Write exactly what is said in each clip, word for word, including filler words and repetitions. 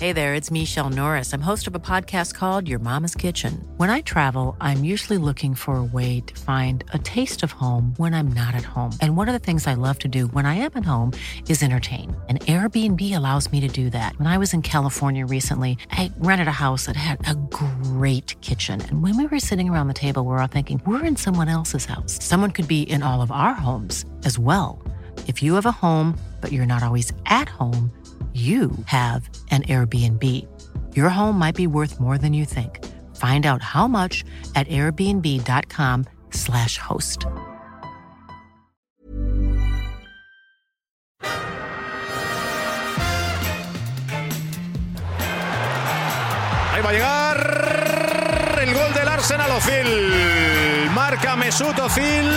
Hey there, it's Michelle Norris. I'm host of a podcast called Your Mama's Kitchen. When I travel, I'm usually looking for a way to find a taste of home when I'm not at home. And one of the things I love to do when I am at home is entertain. And Airbnb allows me to do that. When I was in California recently, I rented a house that had a great kitchen. And when we were sitting around the table, we were all thinking, we're in someone else's house. Someone could be in all of our homes as well. If you have a home, but you're not always at home, you have an Airbnb. Your home might be worth more than you think. Find out how much at airbnb.com slash host. Ahí va a llegar el gol del Arsenal. Ozil. Marca Mesut Ozil.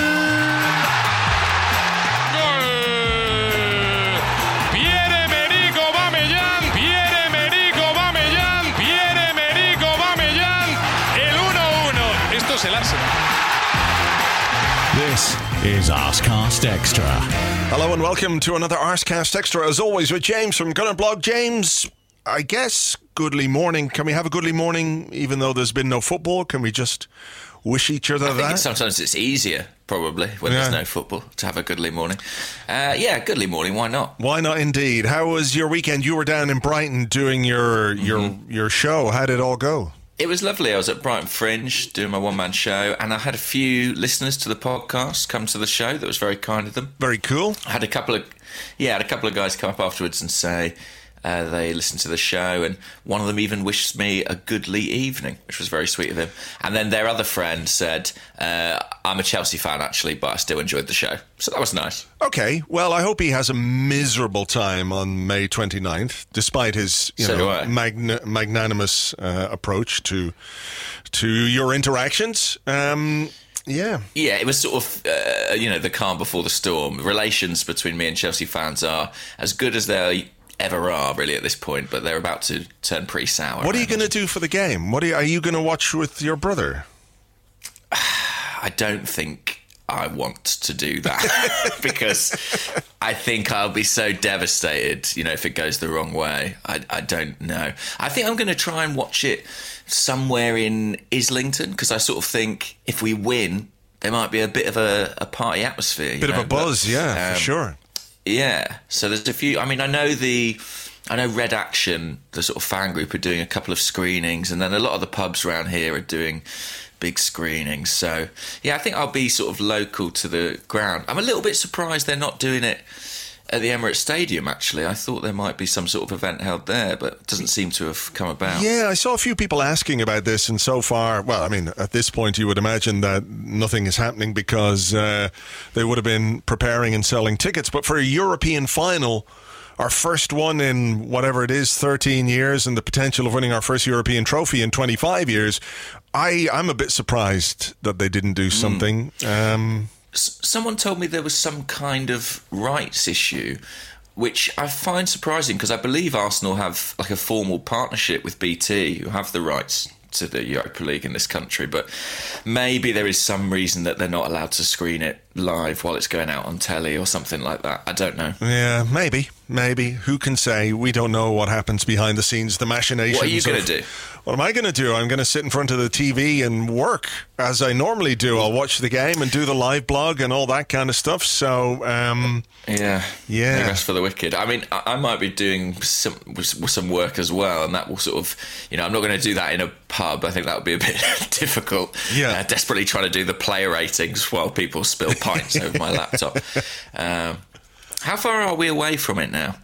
El Arsenal. This is Arscast Extra. Hello and welcome to another Arscast Extra, as always, with James from Gunner Blog. James, I guess, goodly morning. Can we have a goodly morning even though there's been no football? Can we just wish each other I think that? It's, sometimes it's easier, probably, when yeah. there's no football, to have a goodly morning. Uh, yeah, goodly morning, why not? Why not indeed? How was your weekend? You were down in Brighton doing your your, mm-hmm. your show. How did it all go? It was lovely. I was at Brighton Fringe doing my one-man show, and I had a few listeners to the podcast come to the show. That was very kind of them. Very cool. I had a couple of, yeah, I had a couple of guys come up afterwards and say uh, they listened to the show, and one of them even wished me a goodly evening, which was very sweet of him. And then their other friend said, uh, I'm a Chelsea fan, actually, but I still enjoyed the show. So that was nice. Okay, well, I hope he has a miserable time on May twenty-ninth, despite his you so know magn- magnanimous uh, approach to to your interactions. Um, yeah. Yeah, it was sort of, uh, you know, the calm before the storm. Relations between me and Chelsea fans are as good as they ever are, really, at this point, but they're about to turn pretty sour. What are you going to do for the game? What are you, are you going to watch with your brother? I don't think I want to do that because I think I'll be so devastated, you know, if it goes the wrong way. I, I don't know. I think I'm going to try and watch it somewhere in Islington because I sort of think if we win, there might be a bit of a, a party atmosphere. Bit know? of a buzz, but, yeah, um, for sure. Yeah. So there's a few. I mean, I know the. I know Red Action, the sort of fan group, are doing a couple of screenings, and then a lot of the pubs around here are doing big screenings. So, yeah, I think I'll be sort of local to the ground. I'm a little bit surprised they're not doing it at the Emirates Stadium, actually. I thought there might be some sort of event held there, but it doesn't seem to have come about. Yeah, I saw a few people asking about this, and so far, well, I mean, at this point, you would imagine that nothing is happening because uh, they would have been preparing and selling tickets. But for a European final, our first one in whatever it is, thirteen years, and the potential of winning our first European trophy in twenty-five years, I, I'm a bit surprised that they didn't do something. Mm. Um, S- someone told me there was some kind of rights issue, which I find surprising because I believe Arsenal have like a formal partnership with B T, who have the rights to the Europa League in this country, but maybe there is some reason that they're not allowed to screen it live while it's going out on telly or something like that. I don't know. Yeah, maybe, maybe. Who can say? We don't know what happens behind the scenes, the machinations. What are you going of, to do? What am I going to do? I'm going to sit in front of the T V and work as I normally do. I'll watch the game and do the live blog and all that kind of stuff. So, um, yeah, yeah. Rest for the wicked. I mean, I, I might be doing some some work as well, and that will sort of, you know, I'm not going to do that in a pub. I think that would be a bit difficult. Yeah, uh, desperately trying to do the player ratings while people spill pints over my laptop. Um, how far are we away from it now?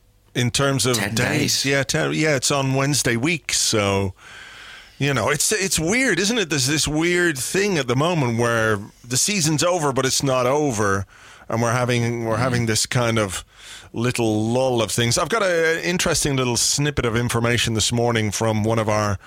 In terms of ten days, days. yeah, ten, yeah, it's on Wednesday week, so you know, it's it's weird, isn't it? There's this weird thing at the moment where the season's over, but it's not over, and we're having we're mm. having this kind of little lull of things. I've got an interesting little snippet of information this morning from one of our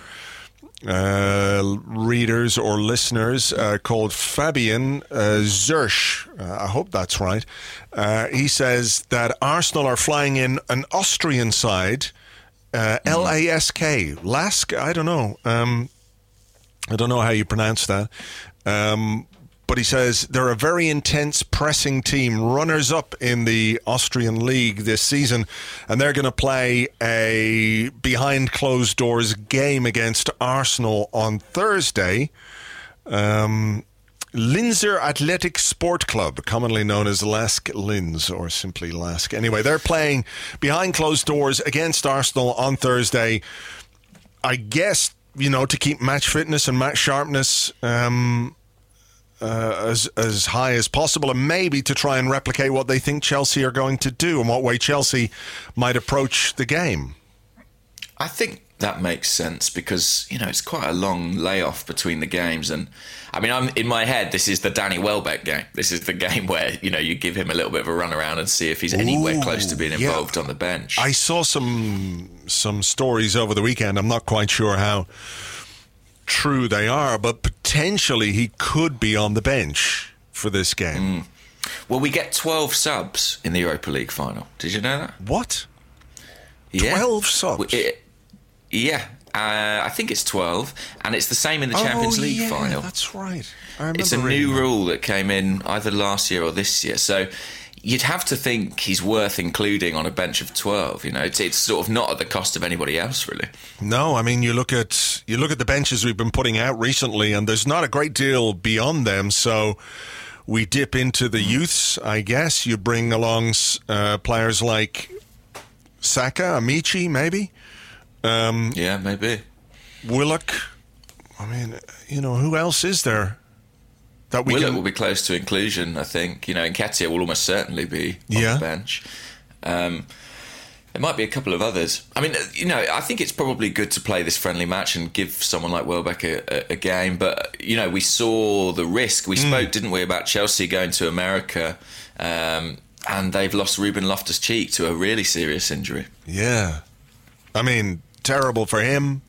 uh, readers or listeners uh, called Fabian uh, Zersch. Uh, I hope that's right. Uh, he says that Arsenal are flying in an Austrian side, uh, mm-hmm. L A S K. Lask? I don't know. Um, I don't know how you pronounce that. Um, but he says they're a very intense pressing team, runners-up in the Austrian league this season, and they're going to play a behind-closed-doors game against Arsenal on Thursday. Um... Linzer Athletic Sport Club, commonly known as Lask Linz, or simply Lask. Anyway, they're playing behind closed doors against Arsenal on Thursday. I guess, you know, to keep match fitness and match sharpness um, uh, as as high as possible, and maybe to try and replicate what they think Chelsea are going to do and what way Chelsea might approach the game. I think that makes sense because, you know, it's quite a long layoff between the games. And I mean, I'm in my head, this is the Danny Welbeck game. This is the game where, you know, you give him a little bit of a run around and see if he's anywhere Ooh, close to being involved yeah. on the bench. I saw some some stories over the weekend. I'm not quite sure how true they are, but potentially he could be on the bench for this game. Mm. Well, we get twelve subs in the Europa League final. Did you know that? What? Yeah. twelve subs? It, yeah. Uh, I think it's twelve, and it's the same in the Champions oh, League yeah, final. That's right. I remember it's a new that. rule that came in either last year or this year. So you'd have to think he's worth including on a bench of twelve. You know, it's, it's sort of not at the cost of anybody else, really. No, I mean, you look at you look at the benches we've been putting out recently, and there's not a great deal beyond them. So we dip into the youths, I guess. You bring along uh, players like Saka, Amici, maybe. Um, yeah, maybe. Willock. I mean, you know, who else is there that we Willock can... will be close to inclusion, I think. You know, Nketiah will almost certainly be on yeah. the bench. Um, there might be a couple of others. I mean, you know, I think it's probably good to play this friendly match and give someone like Welbeck a, a, a game. But, you know, we saw the risk. We mm. spoke, didn't we, about Chelsea going to America, um, and they've lost Ruben Loftus-Cheek to a really serious injury. Yeah. I mean... terrible for him.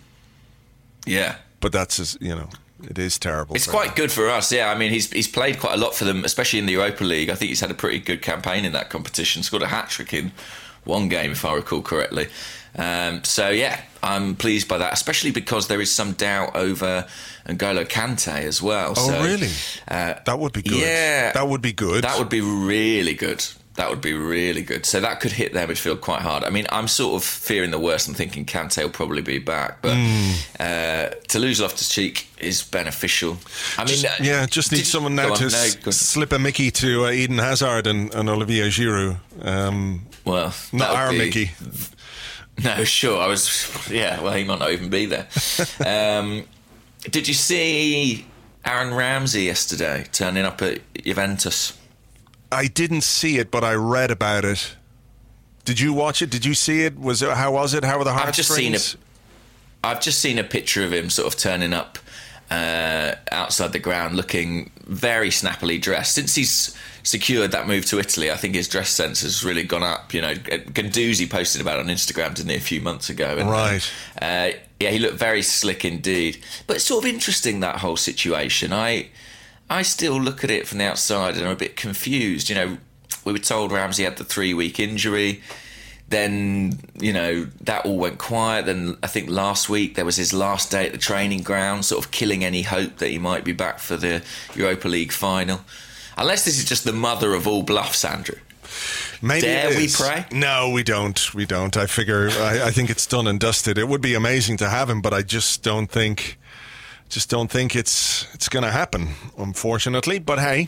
Yeah. But that's, his, you know, it is terrible. It's quite him. good for us, yeah. I mean, he's he's played quite a lot for them, especially in the Europa League. I think he's had a pretty good campaign in that competition. Scored a hat-trick in one game, if I recall correctly. Um, so, yeah, I'm pleased by that, especially because there is some doubt over N'Golo Kante as well. Oh, so, really? Uh, that would be good. Yeah. That would be good. That would be really good. That would be really good. So that could hit their midfield quite hard. I mean, I'm sort of fearing the worst. I'm thinking Kante will probably be back. But mm. uh, to lose Loftus-Cheek is beneficial. I mean, just, yeah, just need someone now to s- no, slip a Mickey to uh, Eden Hazard and, and Olivier Giroud. Um, well, not our be, Mickey. No, sure. I was, yeah, well, he might not even be there. um, did you see Aaron Ramsey yesterday turning up at Juventus? I didn't see it, but I read about it. Did you watch it? Did you see it? Was it, how was it? How were the heartstrings? I've just seen a, I've just seen a picture of him sort of turning up uh, outside the ground, looking very snappily dressed. Since he's secured that move to Italy, I think his dress sense has really gone up. You know, Guendouzi posted about it on Instagram, didn't he, a few months ago? And, right. Uh, yeah, he looked very slick indeed. But it's sort of interesting, that whole situation. I. I still look at it from the outside and I'm a bit confused. You know, we were told Ramsey had the three-week injury. Then, you know, that all went quiet. Then I think last week there was his last day at the training ground, sort of killing any hope that he might be back for the Europa League final. Unless this is just the mother of all bluffs, Andrew. Maybe Dare we pray? No, we don't. We don't. I figure, I, I think it's done and dusted. It would be amazing to have him, but I just don't think... Just don't think it's it's going to happen, unfortunately. But hey,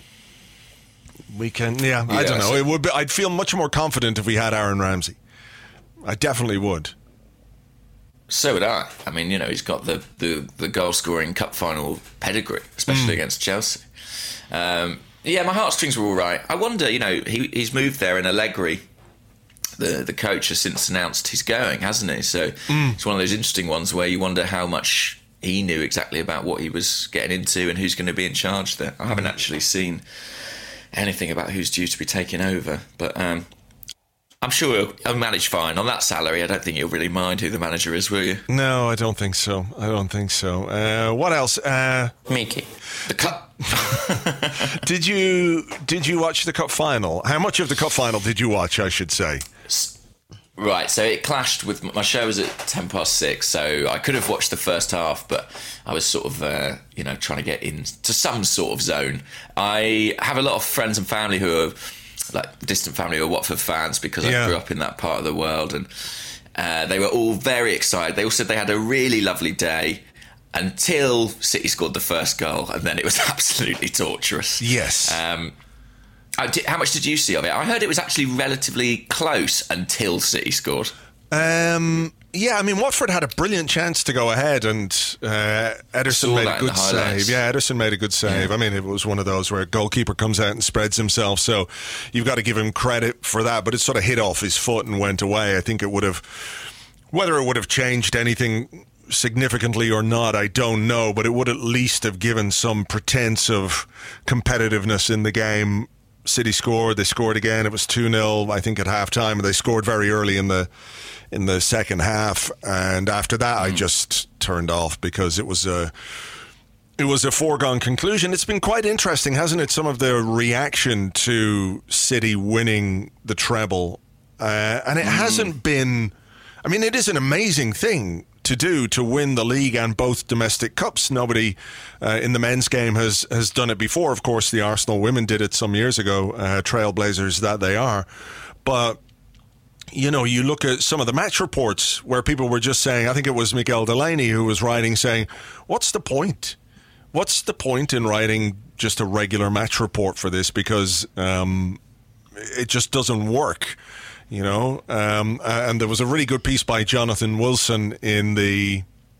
we can. Yeah, yeah I don't know. So it would. Be, I'd feel much more confident if we had Aaron Ramsey. I definitely would. So would I. I mean, you know, he's got the the, the goal scoring cup final pedigree, especially mm. against Chelsea. Um, yeah, my heartstrings were all right. I wonder, you know, he he's moved there, and Allegri, the the coach, has since announced he's going, hasn't he? So mm. it's one of those interesting ones where you wonder how much he knew exactly about what he was getting into and who's going to be in charge there. I haven't actually seen anything about who's due to be taking over, but um, I'm sure he'll, he'll manage fine. On that salary, I don't think you'll really mind who the manager is, will you? No, I don't think so. I don't think so. Uh, what else? Uh, Mickey. The cup. did you did you watch the cup final? How much of the cup final did you watch, I should say? Right, so it clashed with my show was at ten past six, so I could have watched the first half, but I was sort of, uh, you know, trying to get into some sort of zone. I have a lot of friends and family who are, like, distant family who are Watford fans because Yeah. I grew up in that part of the world, and uh, they were all very excited. They all said they had a really lovely day until City scored the first goal, and then it was absolutely torturous. Yes. Um, Oh, di- how much did you see of it? I heard it was actually relatively close until City scored. Um, yeah, I mean, Watford had a brilliant chance to go ahead, and uh, Ederson Saw made that a in good the highlights. save. Yeah, Ederson made a good save. Yeah. I mean, it was one of those where a goalkeeper comes out and spreads himself, so you've got to give him credit for that, but it sort of hit off his foot and went away. I think it would have, whether it would have changed anything significantly or not, I don't know, but it would at least have given some pretense of competitiveness in the game. City scored, they scored again, it was two nil I think at half-time, and they scored very early in the in the second half, and after that mm. I just turned off because it was a it was a foregone conclusion. It's been quite interesting, hasn't it, some of the reaction to City winning the treble, uh, and it mm. hasn't been, I mean, it is an amazing thing to do, to win the league and both domestic cups. Nobody uh, in the men's game has has done it before. Of course, the Arsenal women did it some years ago, uh, trailblazers that they are. But, you know, you look at some of the match reports where people were just saying, I think it was Miguel Delaney who was writing, saying, what's the point? What's the point in writing just a regular match report for this? Because um, it just doesn't work. You know, um, and there was a really good piece by Jonathan Wilson in the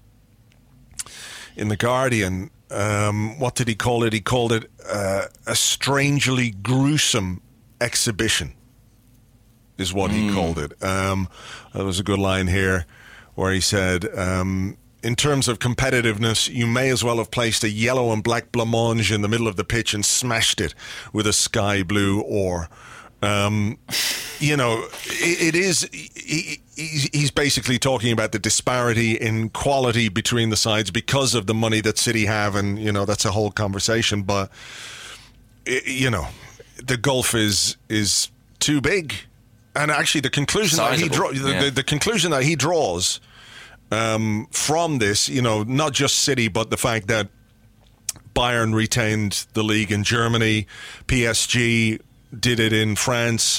in the Guardian. Um, what did he call it? He called it uh, a strangely gruesome exhibition, is what mm. he called it. Um, there was a good line here where he said, um, in terms of competitiveness, you may as well have placed a yellow and black blancmange in the middle of the pitch and smashed it with a sky blue oar. Um, you know, it, it is, he, he's basically talking about the disparity in quality between the sides because of the money that City have, and, you know, that's a whole conversation, but, it, you know, the gulf is is too big. And actually the conclusion Sizable. that he draw, the, yeah. the, the conclusion that he draws um, from this, you know, not just City, but the fact that Bayern retained the league in Germany, P S G did it in France,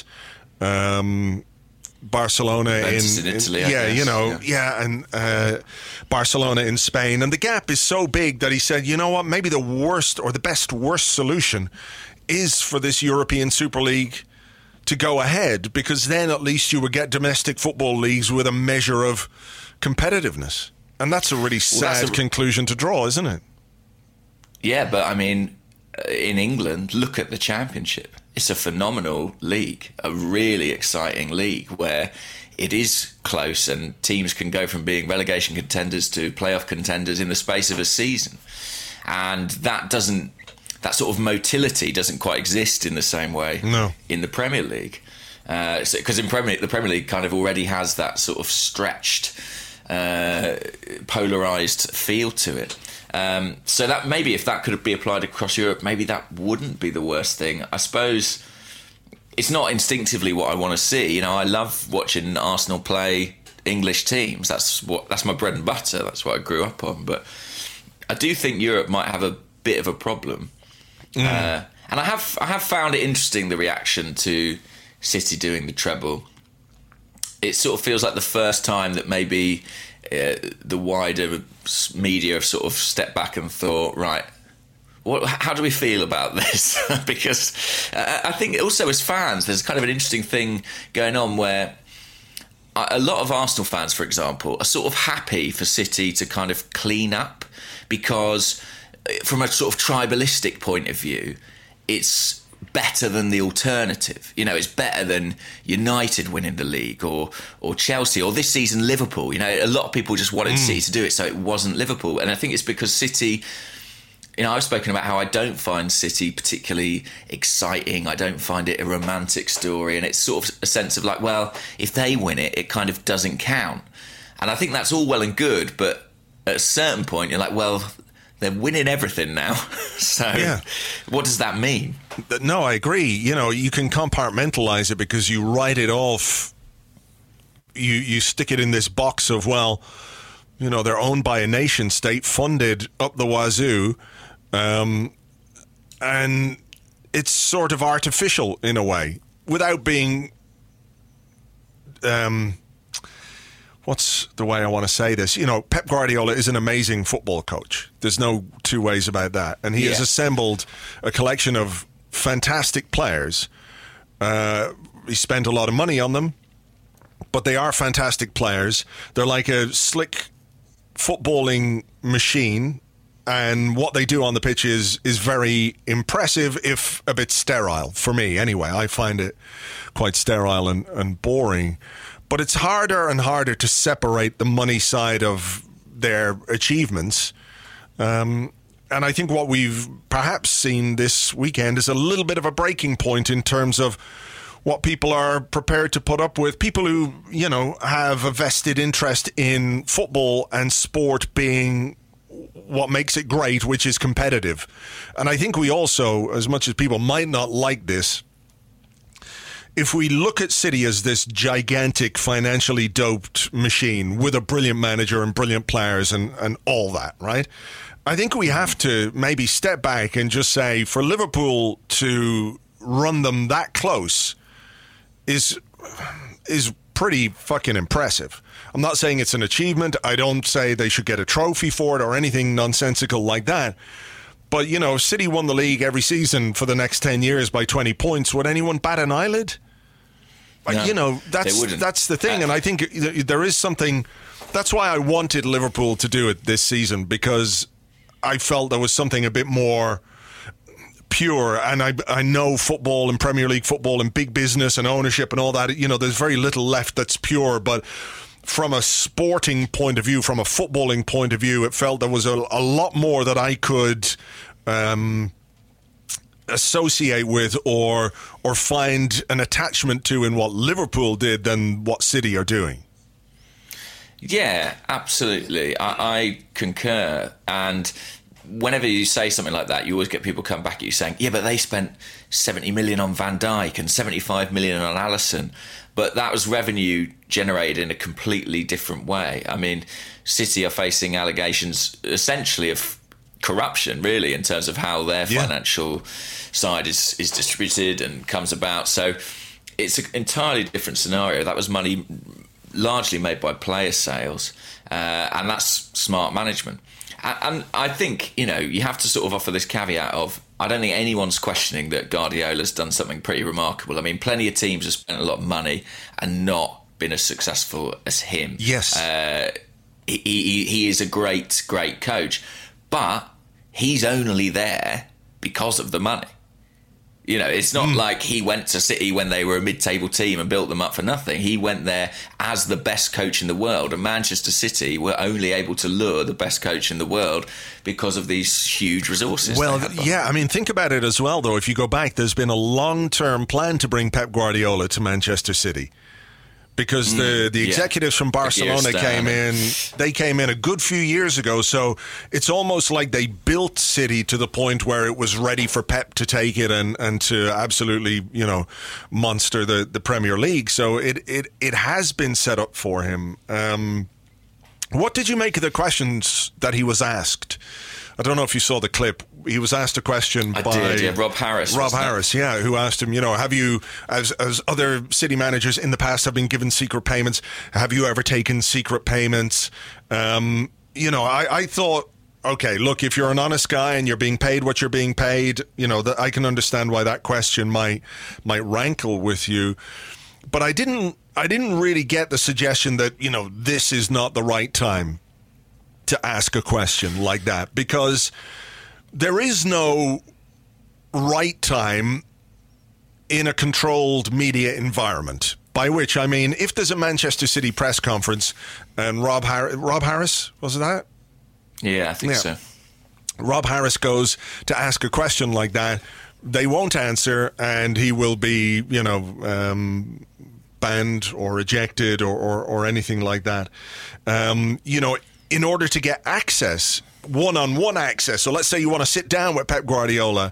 um, Barcelona in, in Italy, in yeah, guess. you know, yeah, yeah and uh, Barcelona in Spain, and the gap is so big that he said, you know what, maybe the worst or the best worst solution is for this European Super League to go ahead, because then at least you would get domestic football leagues with a measure of competitiveness, and that's a really sad well, a... conclusion to draw, isn't it? Yeah, but I mean, in England, look at the Championship. It's a phenomenal league, a really exciting league where it is close and teams can go from being relegation contenders to playoff contenders in the space of a season. And that doesn't, that sort of motility doesn't quite exist in the same way no. in the Premier League. Because uh, so, in Premier, the Premier League kind of already has that sort of stretched, uh, polarised feel to it. Um, so that maybe if that could be applied across Europe, maybe that wouldn't be the worst thing. I suppose it's not instinctively what I want to see. You know, I love watching Arsenal play English teams. That's what that's my bread and butter. That's what I grew up on. But I do think Europe might have a bit of a problem. Mm. Uh, and I have I have found it interesting, the reaction to City doing the treble. It sort of feels like the first time that maybe uh, the wider media have sort of stepped back and thought, right, what, how do we feel about this? Because uh, I think also as fans, there's kind of an interesting thing going on where a lot of Arsenal fans, for example, are sort of happy for City to kind of clean up, because from a sort of tribalistic point of view, it's better than the alternative. You know, it's better than United winning the league, or or Chelsea, or this season Liverpool. You know, a lot of people just wanted mm. City to do it, so it wasn't Liverpool. And I think it's because City, you know, I've spoken about how I don't find City particularly exciting. I don't find it a romantic story. And it's sort of a sense of like, well, if they win it, it kind of doesn't count. And I think that's all well and good, but at a certain point, you're like, well, they're winning everything now. So yeah. What does that mean? No, I agree. You know, you can compartmentalize it because you write it off, you, you stick it in this box of, well, you know, they're owned by a nation state, funded up the wazoo, um, and it's sort of artificial in a way, without being, um, what's the way I want to say this? You know, Pep Guardiola is an amazing football coach. There's no two ways about that. And he yeah. has assembled a collection of fantastic players. Uh, he spent a lot of money on them, but they are fantastic players. They're like a slick footballing machine, and what they do on the pitch is is very impressive, if a bit sterile, for me anyway. I find it quite sterile and, and boring. But it's harder and harder to separate the money side of their achievements. Um, and I think what we've perhaps seen this weekend is a little bit of a breaking point in terms of what people are prepared to put up with. People who, you know, have a vested interest in football and sport being what makes it great, which is competitive. And I think we also, as much as people might not like this, if we look at City as this gigantic, financially doped machine with a brilliant manager and brilliant players and, and all that, right? I think we have to maybe step back and just say, for Liverpool to run them that close is is pretty fucking impressive. I'm not saying it's an achievement. I don't say they should get a trophy for it or anything nonsensical like that. But, you know, if City won the league every season for the next ten years by twenty points, would anyone bat an eyelid? No, you know, that's that's the thing. Uh, and I think there is something. That's why I wanted Liverpool to do it this season, because I felt there was something a bit more pure. And I I know football and Premier League football and big business and ownership and all that, you know, there's very little left that's pure. But from a sporting point of view, from a footballing point of view, it felt there was a, a lot more that I could um, associate with or or find an attachment to in what Liverpool did than what City are doing. Yeah, absolutely. I, I concur. And whenever you say something like that, you always get people come back at you saying, yeah, but they spent seventy million on Van Dijk and seventy-five million on Alisson. But that was revenue generated in a completely different way. I mean, City are facing allegations essentially of corruption, really, in terms of how their yeah. financial side is, is distributed and comes about. So it's an entirely different scenario. That was money largely made by player sales, uh, and that's smart management. And, and I think, you know, you have to sort of offer this caveat of, I don't think anyone's questioning that Guardiola's done something pretty remarkable. I mean, plenty of teams have spent a lot of money and not been as successful as him. Yes. Uh, he, he, he is a great, great coach. But he's only there because of the money. You know, it's not mm. like he went to City when they were a mid-table team and built them up for nothing. He went there as the best coach in the world. And Manchester City were only able to lure the best coach in the world because of these huge resources. Well, yeah, I mean, think about it as well, though. If you go back, there's been a long-term plan to bring Pep Guardiola to Manchester City. Because the, the executives yeah. from Barcelona came in, they came in a good few years ago. So it's almost like they built City to the point where it was ready for Pep to take it and, and to absolutely, you know, monster the, the Premier League. So it, it, it has been set up for him. Um, what did you make of the questions that he was asked? I don't know if you saw the clip. He was asked a question I by did, yeah, Rob Harris. Rob Harris, it? yeah, who asked him, you know, have you, as as other City managers in the past have been given secret payments, have you ever taken secret payments? Um, you know, I, I thought, okay, look, if you're an honest guy and you're being paid what you're being paid, you know, that I can understand why that question might might rankle with you. But I didn't, I didn't really get the suggestion that, you know, this is not the right time to ask a question like that, because there is no right time in a controlled media environment. By which I mean, if there's a Manchester City press conference and Rob Har- Rob Harris, was it that? Yeah, I think yeah. so. Rob Harris goes to ask a question like that, they won't answer, and he will be, you know, um, banned or ejected or, or, or anything like that. Um, you know, in order to get access, one-on-one access, so let's say you want to sit down with Pep Guardiola,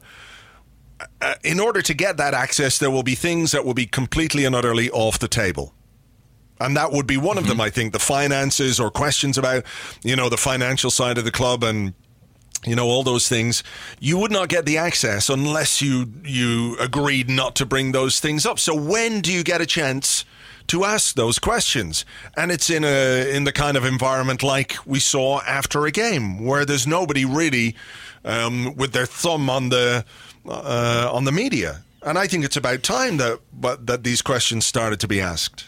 uh, in order to get that access, there will be things that will be completely and utterly off the table. And that would be one of them, I think, the finances or questions about, you know, the financial side of the club and, you know, all those things. You would not get the access unless you you agreed not to bring those things up. So when do you get a chance to ask those questions? And it's in a in the kind of environment like we saw after a game, where there's nobody really um, with their thumb on the uh, on the media. And I think it's about time that but that these questions started to be asked.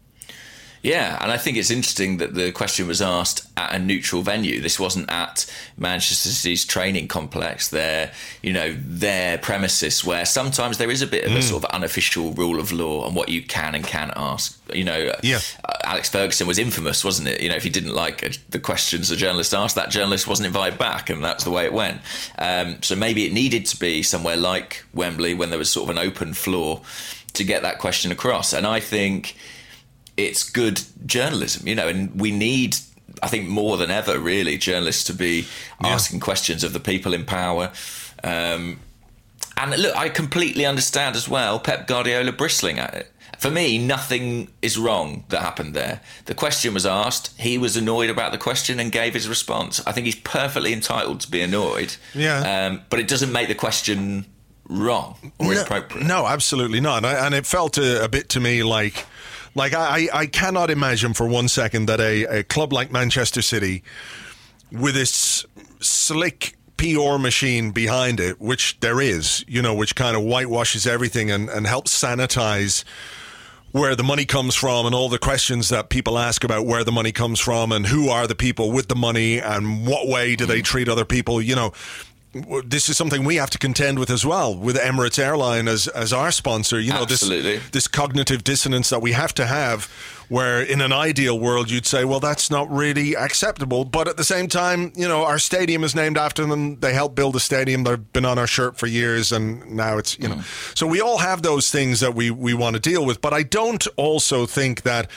Yeah, and I think it's interesting that the question was asked at a neutral venue. This wasn't at Manchester City's training complex, their, you know, their premises, where sometimes there is a bit of mm. a sort of unofficial rule of law on what you can and can't ask. You know, yeah. uh, Alex Ferguson was infamous, wasn't it? You know, if he didn't like the questions the journalist asked, that journalist wasn't invited back, and that's the way it went. Um, so maybe it needed to be somewhere like Wembley, when there was sort of an open floor, to get that question across. And I think it's good journalism, you know, and we need, I think more than ever, really, journalists to be yeah. asking questions of the people in power. Um, and look, I completely understand as well Pep Guardiola bristling at it. For me, nothing is wrong that happened there. The question was asked, he was annoyed about the question and gave his response. I think he's perfectly entitled to be annoyed. Yeah. Um, but it doesn't make the question wrong or no, inappropriate. No, absolutely not. And it felt a, a bit to me like... Like, I, I cannot imagine for one second that a, a club like Manchester City, with its slick P R machine behind it, which there is, you know, which kind of whitewashes everything and, and helps sanitize where the money comes from and all the questions that people ask about where the money comes from and who are the people with the money and what way do they treat other people, you know. This is something we have to contend with as well, with Emirates Airline as as our sponsor. You know, Absolutely. this this cognitive dissonance that we have to have, where in an ideal world you'd say, well, that's not really acceptable. But at the same time, you know, our stadium is named after them. They helped build the stadium. They've been on our shirt for years, and now it's, you know. Mm. So we all have those things that we, we want to deal with. But I don't also think that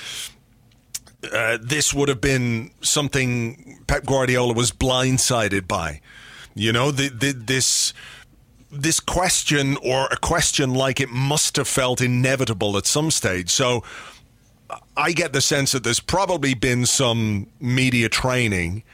uh, this would have been something Pep Guardiola was blindsided by. You know, the, the, this this question, or a question like it, must have felt inevitable at some stage. So I get the sense that there's probably been some media training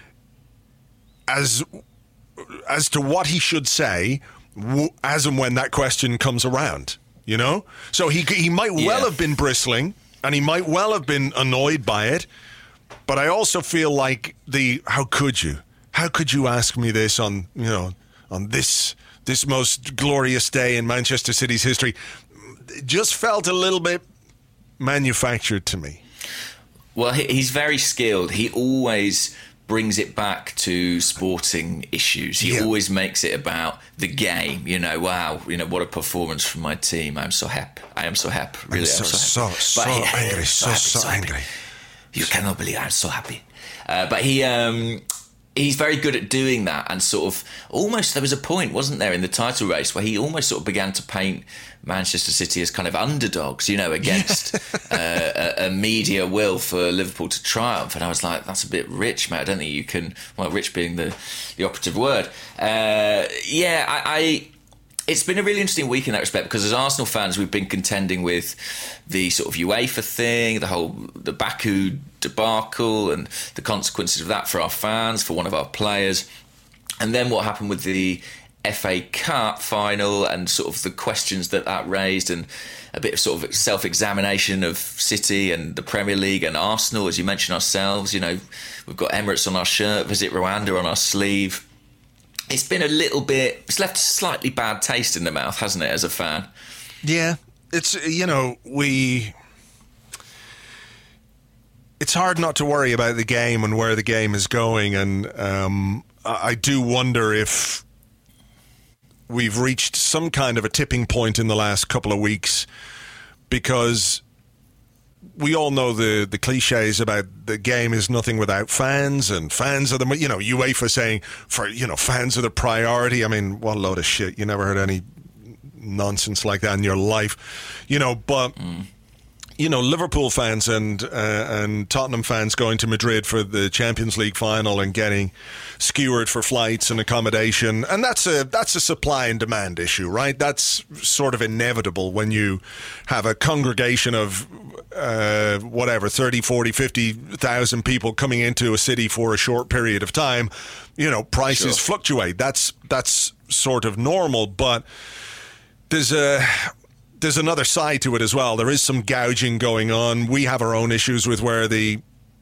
as as to what he should say as and when that question comes around, you know? So he, he might well yeah. have been bristling, and he might well have been annoyed by it, but I also feel like the, how could you? How could you ask me this on, you know, on this this most glorious day in Manchester City's history? It just felt a little bit manufactured to me. Well, he's very skilled. He always brings it back to sporting issues. He yeah. always makes it about the game. You know, wow, you know, what a performance from my team. I'm so happy. I am so happy. Really, I'm so, I'm so, so, happy. so, so angry. So, so, so angry. You cannot believe I'm so happy. Uh, but he... Um, He's very good at doing that, and sort of almost, there was a point, wasn't there, in the title race where he almost sort of began to paint Manchester City as kind of underdogs, you know, against uh, a, a media will for Liverpool to triumph. And I was like, that's a bit rich, mate. I don't think you can, well, rich being the, the operative word. Uh, yeah, I... I It's been a really interesting week in that respect, because as Arsenal fans, we've been contending with the sort of UEFA thing, the whole the Baku debacle and the consequences of that for our fans, for one of our players. And then what happened with the F A Cup final and sort of the questions that that raised, and a bit of sort of self-examination of City and the Premier League and Arsenal, as you mentioned ourselves. You know, we've got Emirates on our shirt, Visit Rwanda on our sleeve. It's been a little bit, it's left a slightly bad taste in the mouth, hasn't it, as a fan? Yeah, it's, you know, we, it's hard not to worry about the game and where the game is going. And um, I do wonder if we've reached some kind of a tipping point in the last couple of weeks, because we all know the, the cliches about the game is nothing without fans, and fans are the, you know, UEFA saying, for, you know, fans are the priority. I mean, what a load of shit. You never heard any nonsense like that in your life, you know, but, mm. you know, Liverpool fans and uh, and Tottenham fans going to Madrid for the Champions League final and getting skewered for flights and accommodation, and that's a that's a supply and demand issue, right? That's sort of inevitable when you have a congregation of uh, whatever thirty, forty, fifty thousand people coming into a city for a short period of time. You know, prices Sure. fluctuate. That's that's sort of normal, but there's a There's another side to it as well. There is some gouging going on. We have our own issues with where the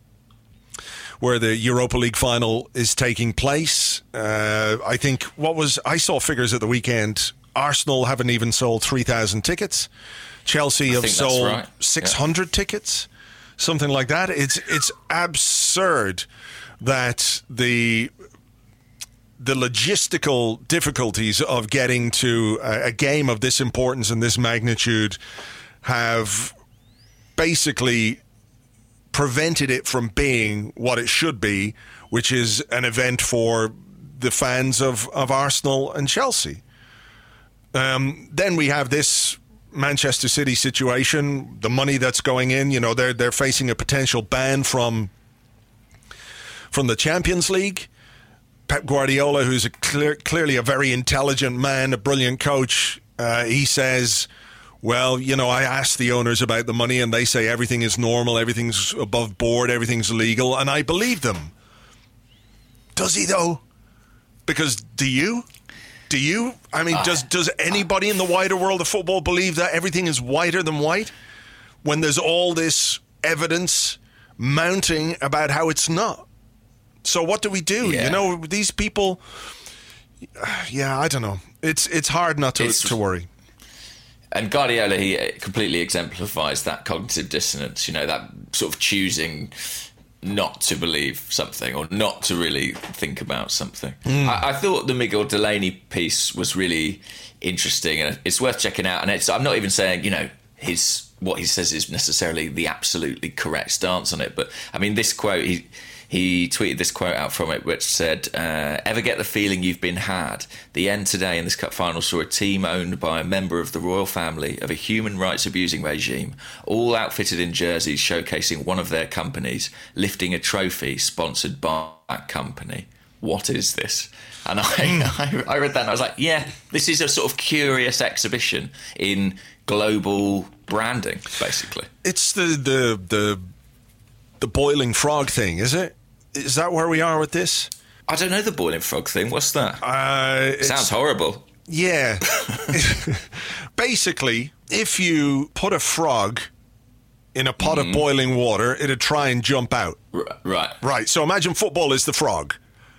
where the Europa League final is taking place. Uh, I think what was I saw figures at the weekend. Arsenal haven't even sold three thousand tickets. Chelsea I have think that's sold right. six hundred Yeah. tickets, something like that. It's it's absurd that the the logistical difficulties of getting to a, a game of this importance and this magnitude have basically prevented it from being what it should be, which is an event for the fans of, of Arsenal and Chelsea. Um, then we have this Manchester City situation, the money that's going in, you know, they're they're facing a potential ban from from the Champions League. Pep Guardiola, who's a clear, clearly a very intelligent man, a brilliant coach, uh, he says, well, you know, I asked the owners about the money and they say everything is normal, everything's above board, everything's legal, and I believe them. Does he, though? Because do you? Do you? I mean, uh, does does anybody in the wider world of football believe that everything is whiter than white when there's all this evidence mounting about how it's not? So what do we do? Yeah. You know, these people, yeah, I don't know. It's it's hard not to, to worry. And Guardiola, he completely exemplifies that cognitive dissonance, you know, that sort of choosing not to believe something or not to really think about something. Mm. I, I thought the Miguel Delaney piece was really interesting and it's worth checking out. And it's, I'm not even saying, you know, his what he says is necessarily the absolutely correct stance on it. But, I mean, this quote, he... He tweeted this quote out from it, which said, uh, ever get the feeling you've been had? The end today in this cup final saw a team owned by a member of the royal family of a human rights abusing regime, all outfitted in jerseys showcasing one of their companies, lifting a trophy sponsored by that company. What is this? And I, I, I read that and I was like, yeah, this is a sort of curious exhibition in global branding, basically. It's the the the, the boiling frog thing, is it? Is that where we are with this? I don't know the boiling frog thing. What's that? Uh, it sounds horrible. Yeah. Basically, if you put a frog in a pot mm. of boiling water, it'd try and jump out. R- right. Right. So imagine football is the frog.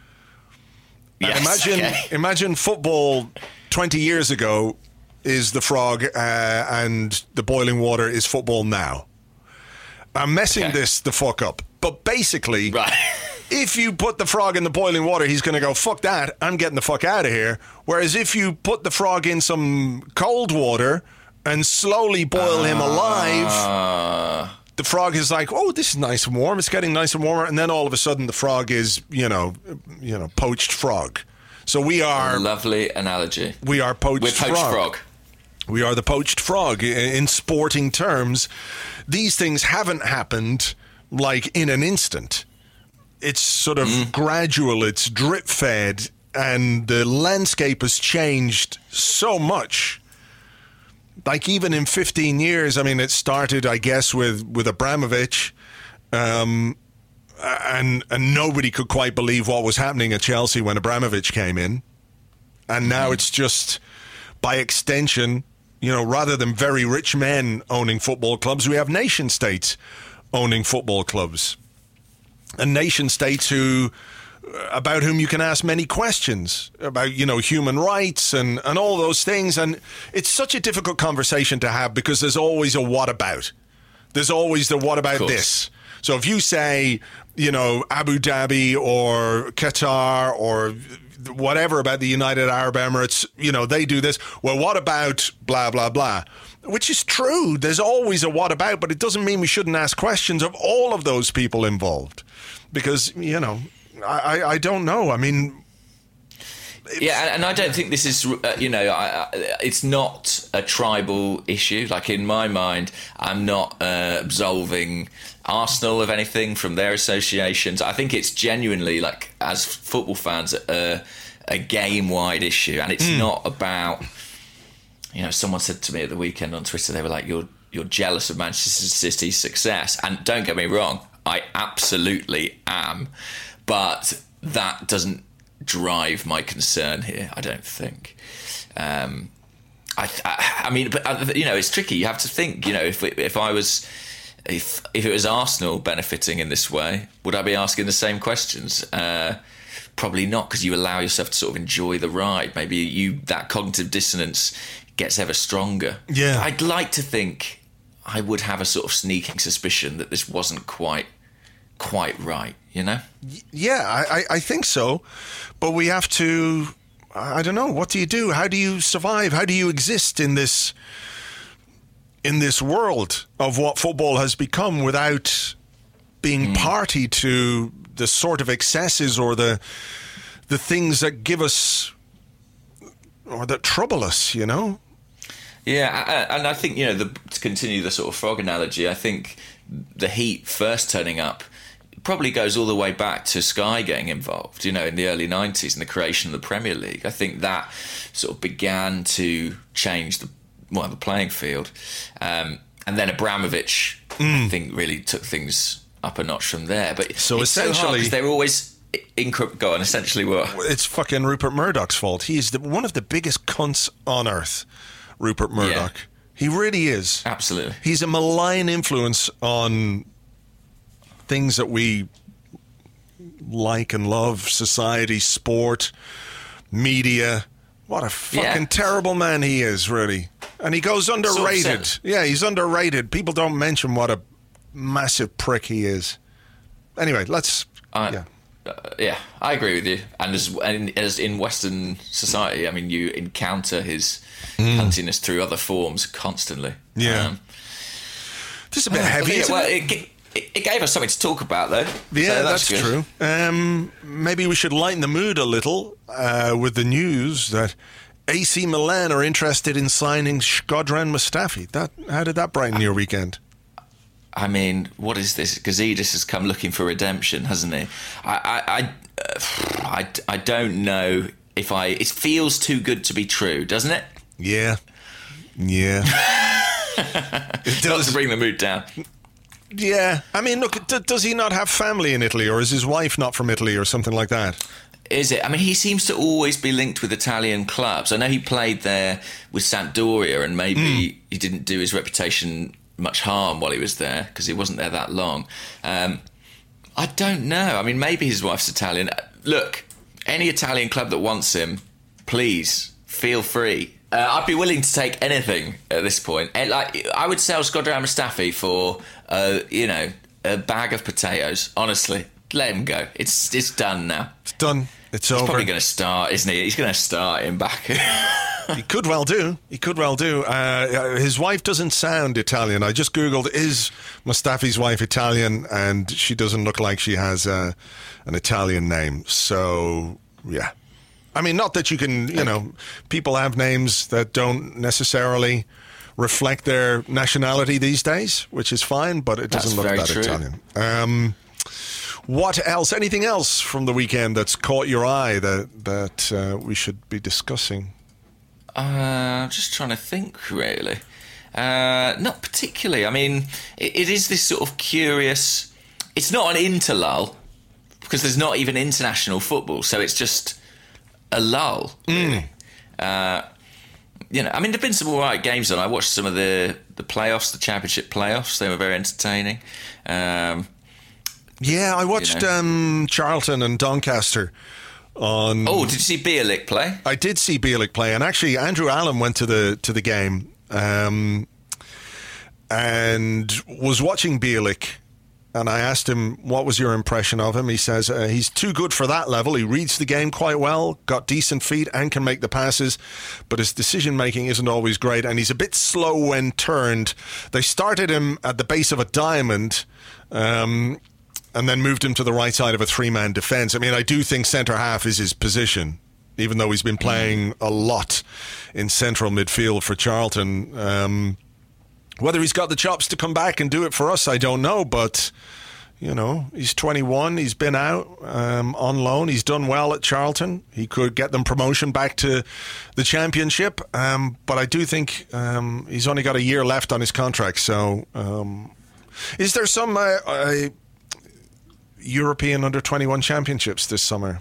Yes, and imagine, okay. imagine football twenty years ago is the frog uh, and the boiling water is football now. I'm messing okay. this the fuck up. But basically, right. if you put the frog in the boiling water, he's going to go, fuck that, I'm getting the fuck out of here. Whereas if you put the frog in some cold water and slowly boil uh, him alive, the frog is like, oh, this is nice and warm. It's getting nice and warmer. And then all of a sudden the frog is, you know, you know, poached frog. So we are... A lovely analogy. We are poached, We're poached frog. frog. We are the poached frog. In sporting terms, these things haven't happened like in an instant. It's sort of mm. gradual, it's drip fed, and the landscape has changed so much. Like even in fifteen years, I mean, it started, I guess, with, with Abramovich, um, and, and nobody could quite believe what was happening at Chelsea when Abramovich came in. And now mm. it's just, by extension, you know, rather than very rich men owning football clubs, we have nation states owning football clubs. And nation states who, about whom you can ask many questions about, you know, human rights and, and all those things. And it's such a difficult conversation to have because there's always a what about. There's always the what about this. So if you say, you know, Abu Dhabi or Qatar or whatever about the United Arab Emirates, you know, they do this. Well, what about blah, blah, blah? Which is true. There's always a what about, but it doesn't mean we shouldn't ask questions of all of those people involved. Because, you know, I, I don't know. I mean... Yeah, and, and I don't think this is, uh, you know, I, I, it's not a tribal issue. Like, in my mind, I'm not uh, absolving Arsenal of anything from their associations. I think it's genuinely, like, as football fans, a, a game-wide issue. And it's mm. not about, you know, someone said to me at the weekend on Twitter, they were like, you're, you're jealous of Manchester City's success. And don't get me wrong, I absolutely am. But that doesn't drive my concern here, I don't think. Um, I, I, I mean, but you know, it's tricky. You have to think. You know, if if I was, if if it was Arsenal benefiting in this way, would I be asking the same questions? Uh, probably not, because you allow yourself to sort of enjoy the ride. Maybe you that cognitive dissonance gets ever stronger. Yeah, I'd like to think I would have a sort of sneaking suspicion that this wasn't quite quite right. You know? Yeah, I, I think so. But we have to, I don't know, what do you do? How do you survive? How do you exist in this in this world of what football has become without being mm. party to the sort of excesses or the the things that give us or that trouble us, you know? Yeah, and I think, you know, the, to continue the sort of frog analogy, I think the Heat first turning up probably goes all the way back to Sky getting involved, you know, in the early nineties and the creation of the Premier League. I think that sort of began to change the well the playing field. Um, and then Abramovich, mm. I think, really took things up a notch from there. But so it's essentially, so hard because they're always inc- go on. Essentially, what? It's fucking Rupert Murdoch's fault. He's the, one of the biggest cunts on earth, Rupert Murdoch. Yeah. He really is. Absolutely. He's a malign influence on things that we like and love: society, sport, media. What a fucking yeah. terrible man he is, really. And he goes underrated. So yeah, he's underrated. People don't mention what a massive prick he is. Anyway, let's... Uh, yeah. Uh, yeah, I agree with you. And as, and as in Western society, I mean, you encounter his mm. cuntiness through other forms constantly. Yeah. Um, this is a bit uh, heavy, yeah, isn't well, it? it It gave us something to talk about, though. Yeah, so that's, that's true. Um, maybe we should lighten the mood a little uh, with the news that A C Milan are interested in signing Shkodran Mustafi. That how did that brighten your weekend? I mean, what is this? Gazidis has come looking for redemption, hasn't he? I, I, I, uh, I, I don't know if I. It feels too good to be true, doesn't it? Yeah, yeah. It does. Not to bring the mood down. Yeah, I mean, look, d- does he not have family in Italy, or is his wife not from Italy, or something like that? Is it? I mean, he seems to always be linked with Italian clubs. I know he played there with Sampdoria, and maybe mm. he didn't do his reputation much harm while he was there, because he wasn't there that long. Um, I don't know. I mean, maybe his wife's Italian. Look, any Italian club that wants him, please, feel free. Uh, I'd be willing to take anything at this point. And, like, I would sell Shkodran Mustafi for, uh, you know, a bag of potatoes. Honestly, let him go. It's it's done now. It's done. It's He's over. He's probably going to start, isn't he? He's going to start in back. He could well do. He could well do. Uh, his wife doesn't sound Italian. I just Googled, is Mustafi's wife Italian? And she doesn't look like she has uh, an Italian name. So, yeah. I mean, not that you can, you know, people have names that don't necessarily reflect their nationality these days, which is fine, but it doesn't that's look that true. Italian. Um, what else? Anything else from the weekend that's caught your eye that, that uh, we should be discussing? Uh, I'm just trying to think, really. Uh, not particularly. I mean, it, it is this sort of curious... It's not an interlull, because there's not even international football, so it's just... a lull, really. Mm. Uh, you know, I mean, there've been some all right games on. I watched some of the, the playoffs, the championship playoffs. They were very entertaining. Um, yeah, I watched you know. um, Charlton and Doncaster on. Oh, did you see Bielik play? I did see Bielik play, and actually, Andrew Allen went to the to the game um, and was watching Bielik. And I asked him, what was your impression of him? He says, uh, he's too good for that level. He reads the game quite well, got decent feet and can make the passes, but his decision-making isn't always great, and he's a bit slow when turned. They started him at the base of a diamond um, and then moved him to the right side of a three-man defence. I mean, I do think centre-half is his position. even though he's been playing a lot in central midfield for Charlton. Um, whether he's got the chops to come back and do it for us, I don't know, but... You know, he's twenty-one, he's been out um, on loan, he's done well at Charlton. He could get them promotion back to the Championship, um, but I do think um, he's only got a year left on his contract. So, um, is there some uh, uh, European under twenty-one championships this summer?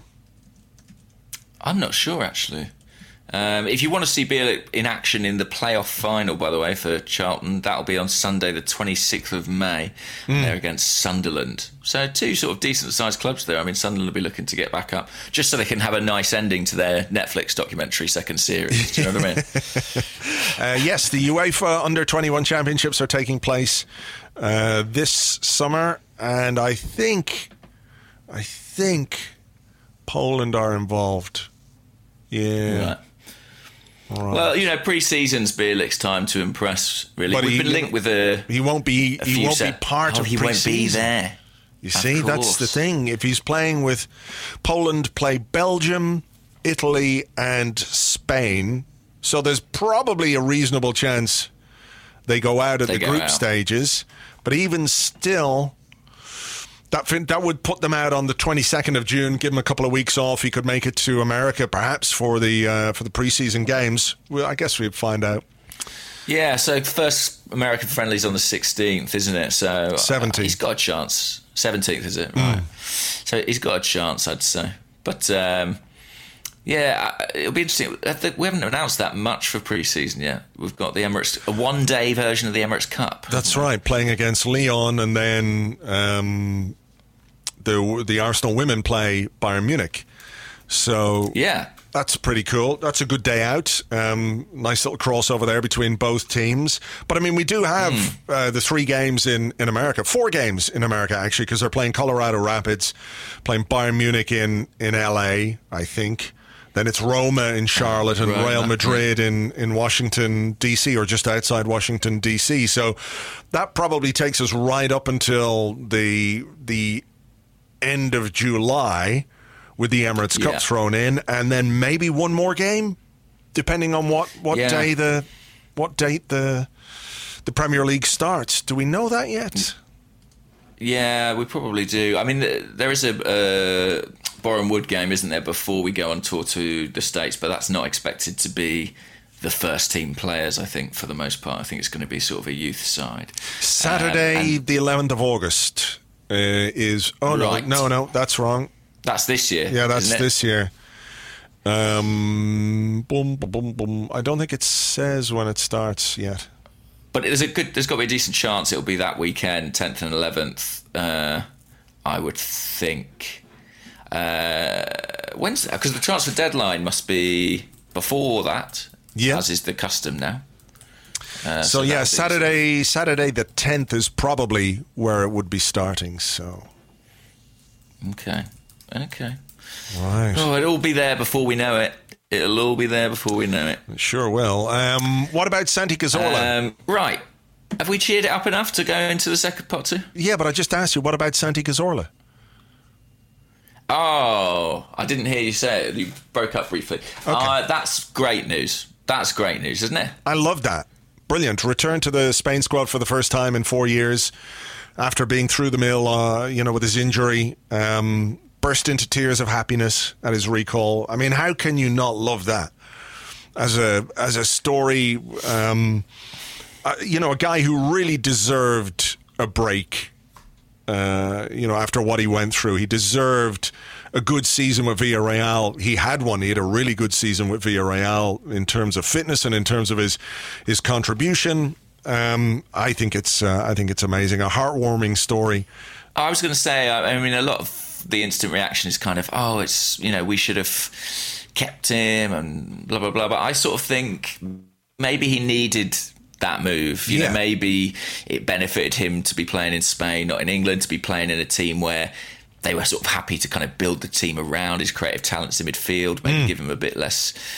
I'm not sure, actually. Um, if you want to see Bielik in action in the playoff final, by the way, for Charlton, that'll be on Sunday the twenty-sixth of May. Mm. They're against Sunderland. So two sort of decent-sized clubs there. I mean, Sunderland will be looking to get back up, just so they can have a nice ending to their Netflix documentary second series. Do you know what I mean? uh, yes, the UEFA under twenty-one championships are taking place uh, this summer, and I think, I think Poland are involved. Yeah. Right. Right. Well, you know, pre-season's Bielik's time to impress. Really, but we've he, been linked with a. He won't be. A he won't set. be part oh, of he pre-season. He won't be there. You see, that's the thing. If he's playing with Poland, play Belgium, Italy, and Spain, so there's probably a reasonable chance they go out at they the group out. stages. But even still. That that would put them out on the twenty-second of June. Give them a couple of weeks off. He could make it to America, perhaps for the uh, for the preseason games. Well, I guess we'd find out. Yeah. So first American friendly's on the sixteenth, isn't it? So seventeenth. Uh, he's got a chance. Seventeenth, is it? Right. Mm. So he's got a chance, I'd say. But um, yeah, it'll be interesting. We haven't announced that much for pre-season yet. We've got the Emirates, a one-day version of the Emirates Cup. That's right, playing against Lyon, and then um, the the Arsenal women play Bayern Munich. So yeah, that's pretty cool. That's a good day out. Um, nice little crossover there between both teams. But I mean, we do have mm. uh, the three games in, in America, four games in America actually, because they're playing Colorado Rapids, playing Bayern Munich in in L A, I think. Then it's Roma in Charlotte and right, Real Madrid in, in Washington, D C, or just outside Washington, D C. So that probably takes us right up until the the end of July with the Emirates Cup yeah. thrown in, and then maybe one more game, depending on what, what yeah. day the what date the the Premier League starts. Do we know that yet? Yeah, we probably do. I mean, there is a... Uh, Boreham Wood game, isn't there, before we go on tour to the States, but that's not expected to be the first team players, I think, for the most part. I think it's going to be sort of a youth side. Saturday, um, and, the eleventh of August uh, is... Oh, right. no, no, no, that's wrong. That's this year. Yeah, that's isn't it? this year. Um, boom, boom, boom, boom. I don't think it says when it starts yet. But there's a good, there's got to be a decent chance it'll be that weekend, tenth and eleventh, uh, I would think. Uh, when's because the transfer deadline must be before that, yeah. as is the custom now. Uh, so, so yeah, Saturday, Saturday the tenth is probably where it would be starting. So, okay, okay, right. Oh, it'll all be there before we know it. It'll all be there before we know it. It sure will. Um, what about Santi Cazorla? Um, right, have we cheered it up enough to go into the second pot too? Yeah, but I just asked you, what about Santi Cazorla? Oh, I didn't hear you say it. You broke up briefly. Okay. Uh, that's great news. That's great news, isn't it? I love that. Brilliant. Return to the Spain squad for the first time in four years after being through the mill, uh, you know, with his injury. Um, burst into tears of happiness at his recall. I mean, how can you not love that as a as a story? Um, uh, you know, a guy who really deserved a break. Uh, you know, after what he went through, he deserved a good season with Villarreal. He had one. He had a really good season with Villarreal in terms of fitness and in terms of his his contribution. Um, I think it's uh, I think it's amazing. A heartwarming story. I was going to say, I mean, a lot of the instant reaction is kind of, oh, it's, you know, we should have kept him and blah blah blah. But I sort of think maybe he needed that move. You yeah. know, maybe it benefited him to be playing in Spain, not in England, to be playing in a team where they were sort of happy to kind of build the team around his creative talents in midfield, maybe mm. give him a bit less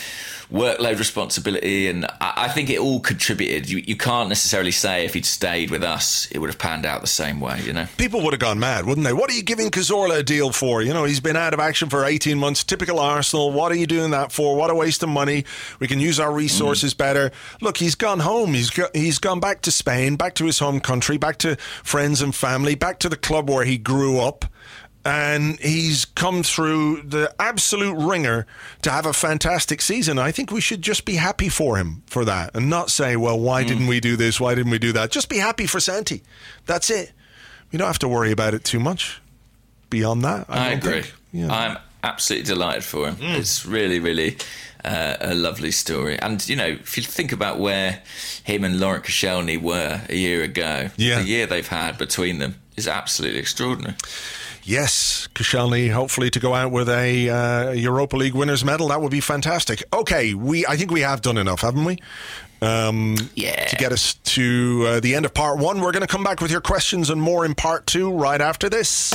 workload, responsibility, and I, I think it all contributed. You, you can't necessarily say if he'd stayed with us, it would have panned out the same way, you know? People would have gone mad, wouldn't they? What are you giving Cazorla a deal for? You know, he's been out of action for eighteen months. Typical Arsenal. What are you doing that for? What a waste of money. We can use our resources mm. better. Look, he's gone home. He's go- he's gone back to Spain, back to his home country, back to friends and family, back to the club where he grew up. And he's come through the absolute ringer to have a fantastic season. I think we should just be happy for him for that and not say, well, why mm. didn't we do this? Why didn't we do that? Just be happy for Santi. That's it. We don't have to worry about it too much beyond that. I, I agree. Think, you know. I'm absolutely delighted for him. Mm. It's really, really uh, a lovely story. And, you know, if you think about where him and Laurent Koscielny were a year ago, yeah. the year they've had between them is absolutely extraordinary. Yes, Koscielny, hopefully to go out with a uh, Europa League winners medal. That would be fantastic. Okay, we I think we have done enough, haven't we? Um, yeah. To get us to uh, the end of part one. We're going to come back with your questions and more in part two right after this.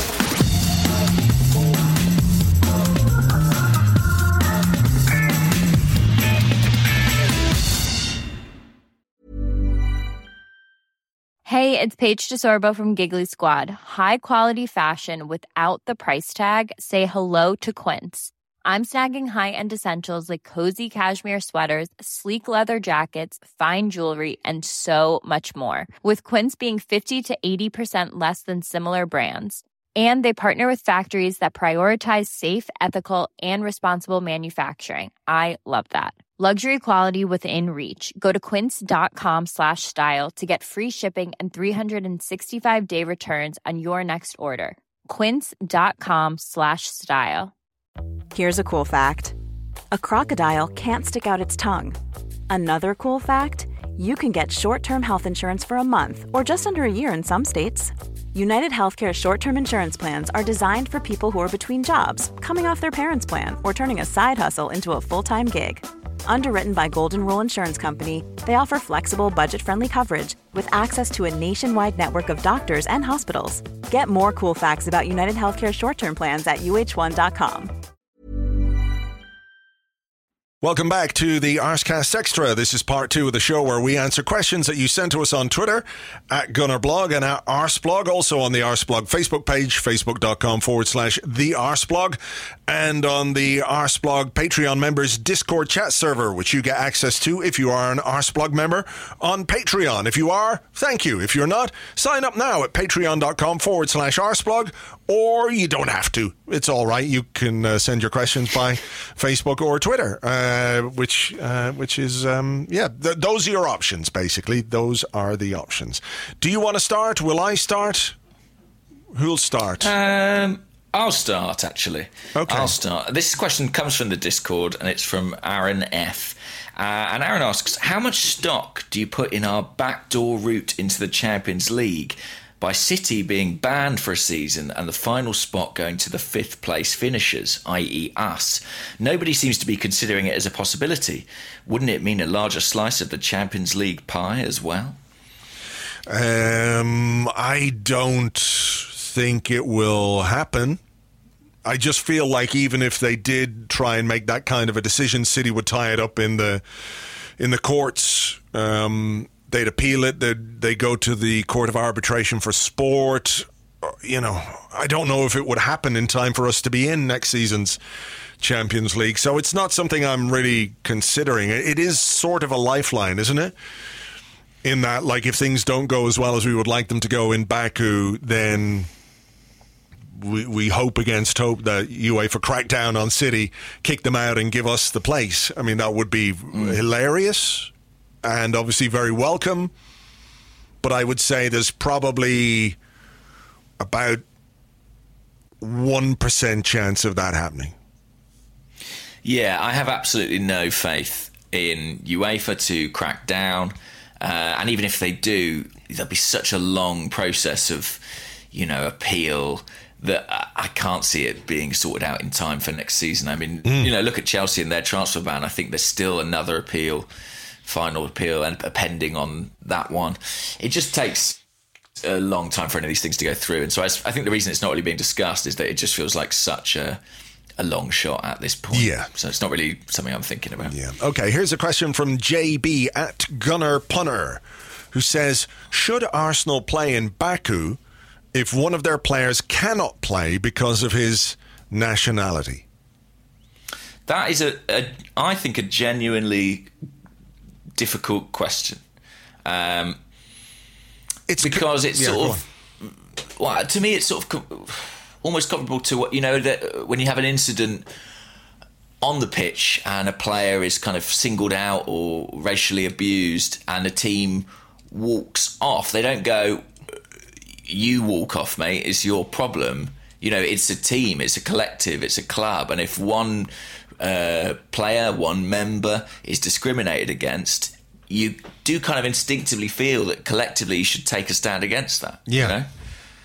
Hey, it's Paige DeSorbo from Giggly Squad. High quality fashion without the price tag. Say hello to Quince. I'm snagging high-end essentials like cozy cashmere sweaters, sleek leather jackets, fine jewelry, and so much more. With Quince being fifty to eighty percent less than similar brands. And they partner with factories that prioritize safe, ethical, and responsible manufacturing. I love that. Luxury quality within reach. Go to quince.com slash style to get free shipping and three sixty-five day returns on your next order. Quince.com slash style. Here's a cool fact. A crocodile can't stick out its tongue. Another cool fact, you can get short-term health insurance for a month or just under a year in some states. United Healthcare short-term insurance plans are designed for people who are between jobs, coming off their parents' plan, or turning a side hustle into a full-time gig. Underwritten by Golden Rule Insurance Company, they offer flexible, budget-friendly coverage with access to a nationwide network of doctors and hospitals. Get more cool facts about United Healthcare short-term plans at U H one dot com. Welcome back to the Arscast Extra. This is part two of the show where we answer questions that you sent to us on Twitter at GunnerBlog and at Arsblog, also on the Arsblog Facebook page, facebook.com forward slash the Arsblog, and on the Arsblog Patreon members Discord chat server, which you get access to if you are an Arsblog member on Patreon. If you are, thank you. If you're not, sign up now at patreon.com forward slash Arsblog, or you don't have to. It's all right. You can uh, send your questions by Facebook or Twitter. Uh, Uh, which uh, which is, um, yeah, th- those are your options, basically. Those are the options. Do you want to start? Will I start? Who'll start? Um, I'll start, actually. Okay. I'll start. This question comes from the Discord, and it's from Aaron F. Uh, and Aaron asks, how much stock do you put in our backdoor route into the Champions League? By City being banned for a season and the final spot going to the fifth place finishers, that is us. Nobody seems to be considering it as a possibility. Wouldn't it mean a larger slice of the Champions League pie as well? Um, I don't think it will happen. I just feel like even if they did try and make that kind of a decision, City would tie it up in the in the courts. Um They'd appeal it. They'd, they go to the Court of Arbitration for Sport. You know, I don't know if it would happen in time for us to be in next season's Champions League. So it's not something I'm really considering. It is sort of a lifeline, isn't it? In that, like, if things don't go as well as we would like them to go in Baku, then we, we hope against hope that UEFA crack down on City, kick them out and give us the place. I mean, that would be mm. hilarious. And obviously very welcome. But I would say there's probably about one percent chance of that happening. Yeah, I have absolutely no faith in UEFA to crack down. Uh, and even if they do, there'll be such a long process of, you know, appeal that I can't see it being sorted out in time for next season. I mean, mm. you know, look at Chelsea and their transfer ban. I think there's still another appeal, final appeal, and pending on that one. It just takes a long time for any of these things to go through. And so I, I think the reason it's not really being discussed is that it just feels like such a a long shot at this point. Yeah. So it's not really something I'm thinking about. Yeah. Okay, here's a question from J B at Gunner Punner, who says, should Arsenal play in Baku if one of their players cannot play because of his nationality? That is, a, a I think, a genuinely difficult question. Um, it's because it's yeah, sort of, well, to me, it's sort of co- almost comparable to what, you know, that when you have an incident on the pitch and a player is kind of singled out or racially abused and a team walks off. They don't go, you walk off, mate, it's your problem. You know, it's a team, it's a collective, it's a club. And if one uh, player, one member is discriminated against, you do kind of instinctively feel that collectively you should take a stand against that. Yeah. You know?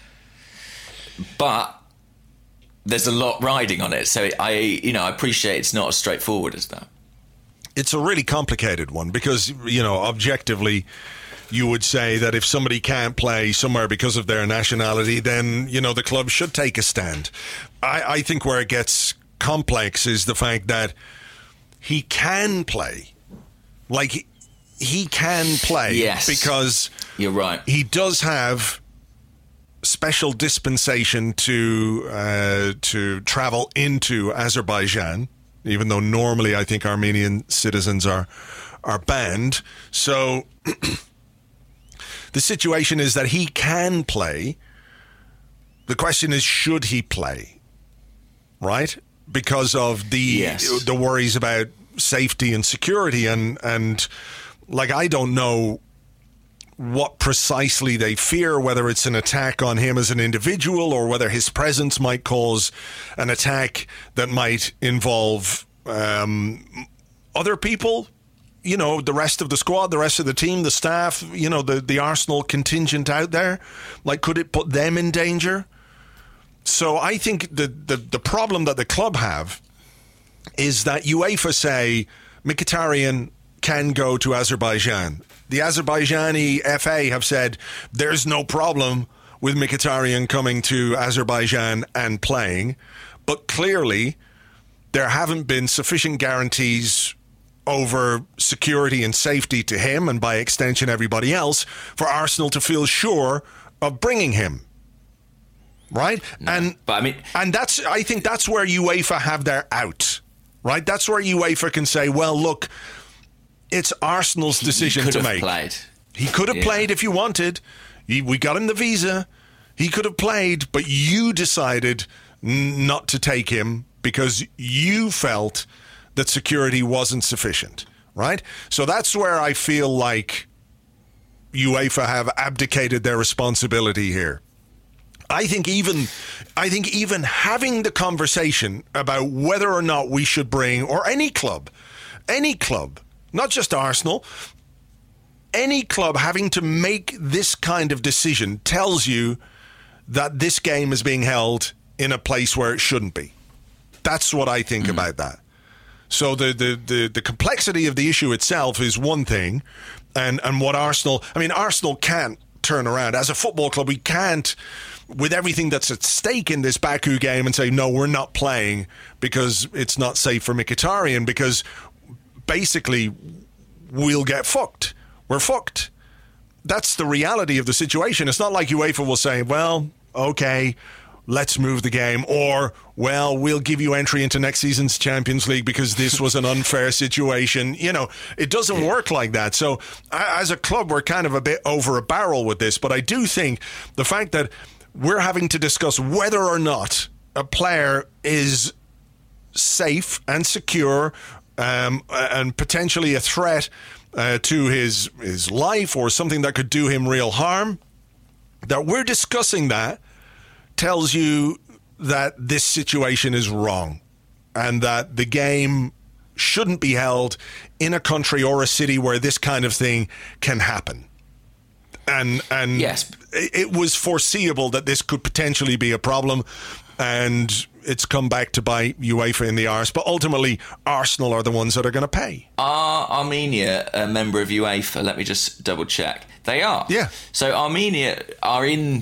But there's a lot riding on it. So I, you know, I appreciate it's not as straightforward as that. It's a really complicated one because, you know, objectively, you would say that if somebody can't play somewhere because of their nationality, then, you know, the club should take a stand. I, I think where it gets complex is the fact that he can play. Like, he, he can play. Yes. Because you're right. He does have special dispensation to uh, to travel into Azerbaijan, even though normally I think Armenian citizens are are banned. So the situation is that he can play. The question is, should he play? Right? Because of the yes. the worries about safety and security, and and like I don't know what precisely they fear, whether it's an attack on him as an individual or whether his presence might cause an attack that might involve um, other people. You know, the rest of the squad, the rest of the team, the staff, you know, the, the Arsenal contingent out there. Like, could it put them in danger? So I think the, the, the problem that the club have is that UEFA say Mkhitaryan can go to Azerbaijan. The Azerbaijani F A have said there's no problem with Mkhitaryan coming to Azerbaijan and playing. But clearly, there haven't been sufficient guarantees over security and safety to him, and by extension everybody else, for Arsenal to feel sure of bringing him. Right? No, and but I mean, and that's I think that's where UEFA have their out. Right? That's where UEFA can say, well, look, it's Arsenal's decision he could to have make. Played. He could have yeah. played if you wanted. He, we got him the visa. He could have played, but you decided n- not to take him because you felt that security wasn't sufficient, right? So that's where I feel like UEFA have abdicated their responsibility here. I think even I think even having the conversation about whether or not we should bring, or any club, any club, not just Arsenal, any club having to make this kind of decision tells you that this game is being held in a place where it shouldn't be. That's what I think mm. about that. So the, the, the, the complexity of the issue itself is one thing, and, and what Arsenal, I mean, Arsenal can't turn around. As a football club, we can't, with everything that's at stake in this Baku game, and say, no, we're not playing because it's not safe for Mkhitaryan, because basically we'll get fucked. We're fucked. That's the reality of the situation. It's not like UEFA will say, well, okay, let's move the game, or, well, we'll give you entry into next season's Champions League because this was an unfair situation. You know, it doesn't work like that. So as a club, we're kind of a bit over a barrel with this. But I do think the fact that we're having to discuss whether or not a player is safe and secure um, and potentially a threat uh, to his his life or something that could do him real harm, that we're discussing that tells you that this situation is wrong and that the game shouldn't be held in a country or a city where this kind of thing can happen. And and yes, it was foreseeable that this could potentially be a problem, and it's come back to bite UEFA in the arse. But ultimately, Arsenal are the ones that are going to pay. Are Armenia a member of UEFA? Let me just double check. They are. Yeah. So Armenia are in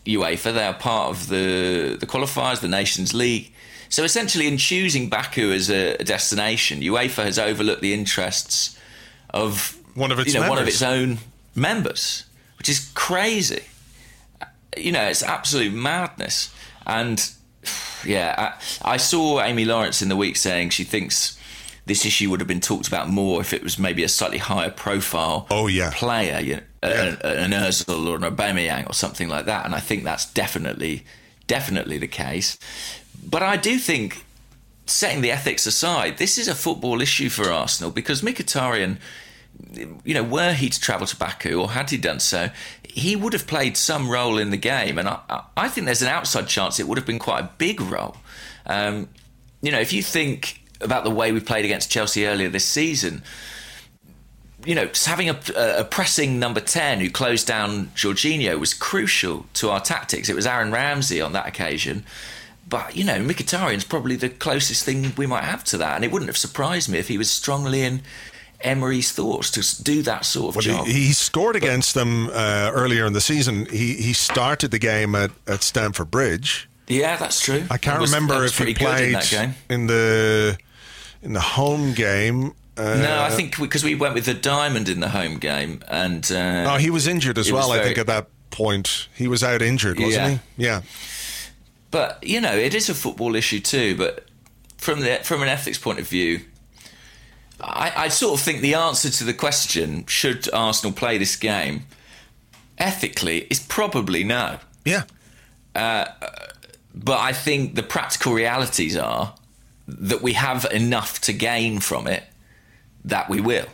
UEFA. They are part of the, the qualifiers, the Nations League. So essentially, in choosing Baku as a, a destination, UEFA has overlooked the interests of one of its you know, members. one of its own members, which is crazy. You know, it's absolute madness. And yeah, I, I saw Amy Lawrence in the week saying she thinks this issue would have been talked about more if it was maybe a slightly higher profile oh, yeah. player, you know, yeah. a, a, an Ozil or an Aubameyang or something like that. And I think that's definitely, definitely the case. But I do think, setting the ethics aside, this is a football issue for Arsenal because Mkhitaryan, you know, were he to travel to Baku, or had he done so, he would have played some role in the game. And I, I think there's an outside chance it would have been quite a big role. Um, you know, if you think about the way we played against Chelsea earlier this season, you know, having a, a pressing number ten who closed down Jorginho was crucial to our tactics. It was Aaron Ramsey on that occasion. But, you know, Mkhitaryan's probably the closest thing we might have to that. And it wouldn't have surprised me if he was strongly in Emery's thoughts to do that sort of well, job. He, he scored against them uh, earlier in the season. He he started the game at, at Stamford Bridge. Yeah, that's true. I can't was, remember if he played in, that game. in the in the home game. Uh, no, I think because we, we went with the diamond in the home game. and uh, Oh, he was injured as well, very, I think, at that point. He was out injured, wasn't yeah. he? Yeah. But, you know, it is a football issue too. But from the from an ethics point of view, I, I sort of think the answer to the question, should Arsenal play this game, ethically, is probably no. Yeah. Uh, but I think the practical realities are that we have enough to gain from it that we will.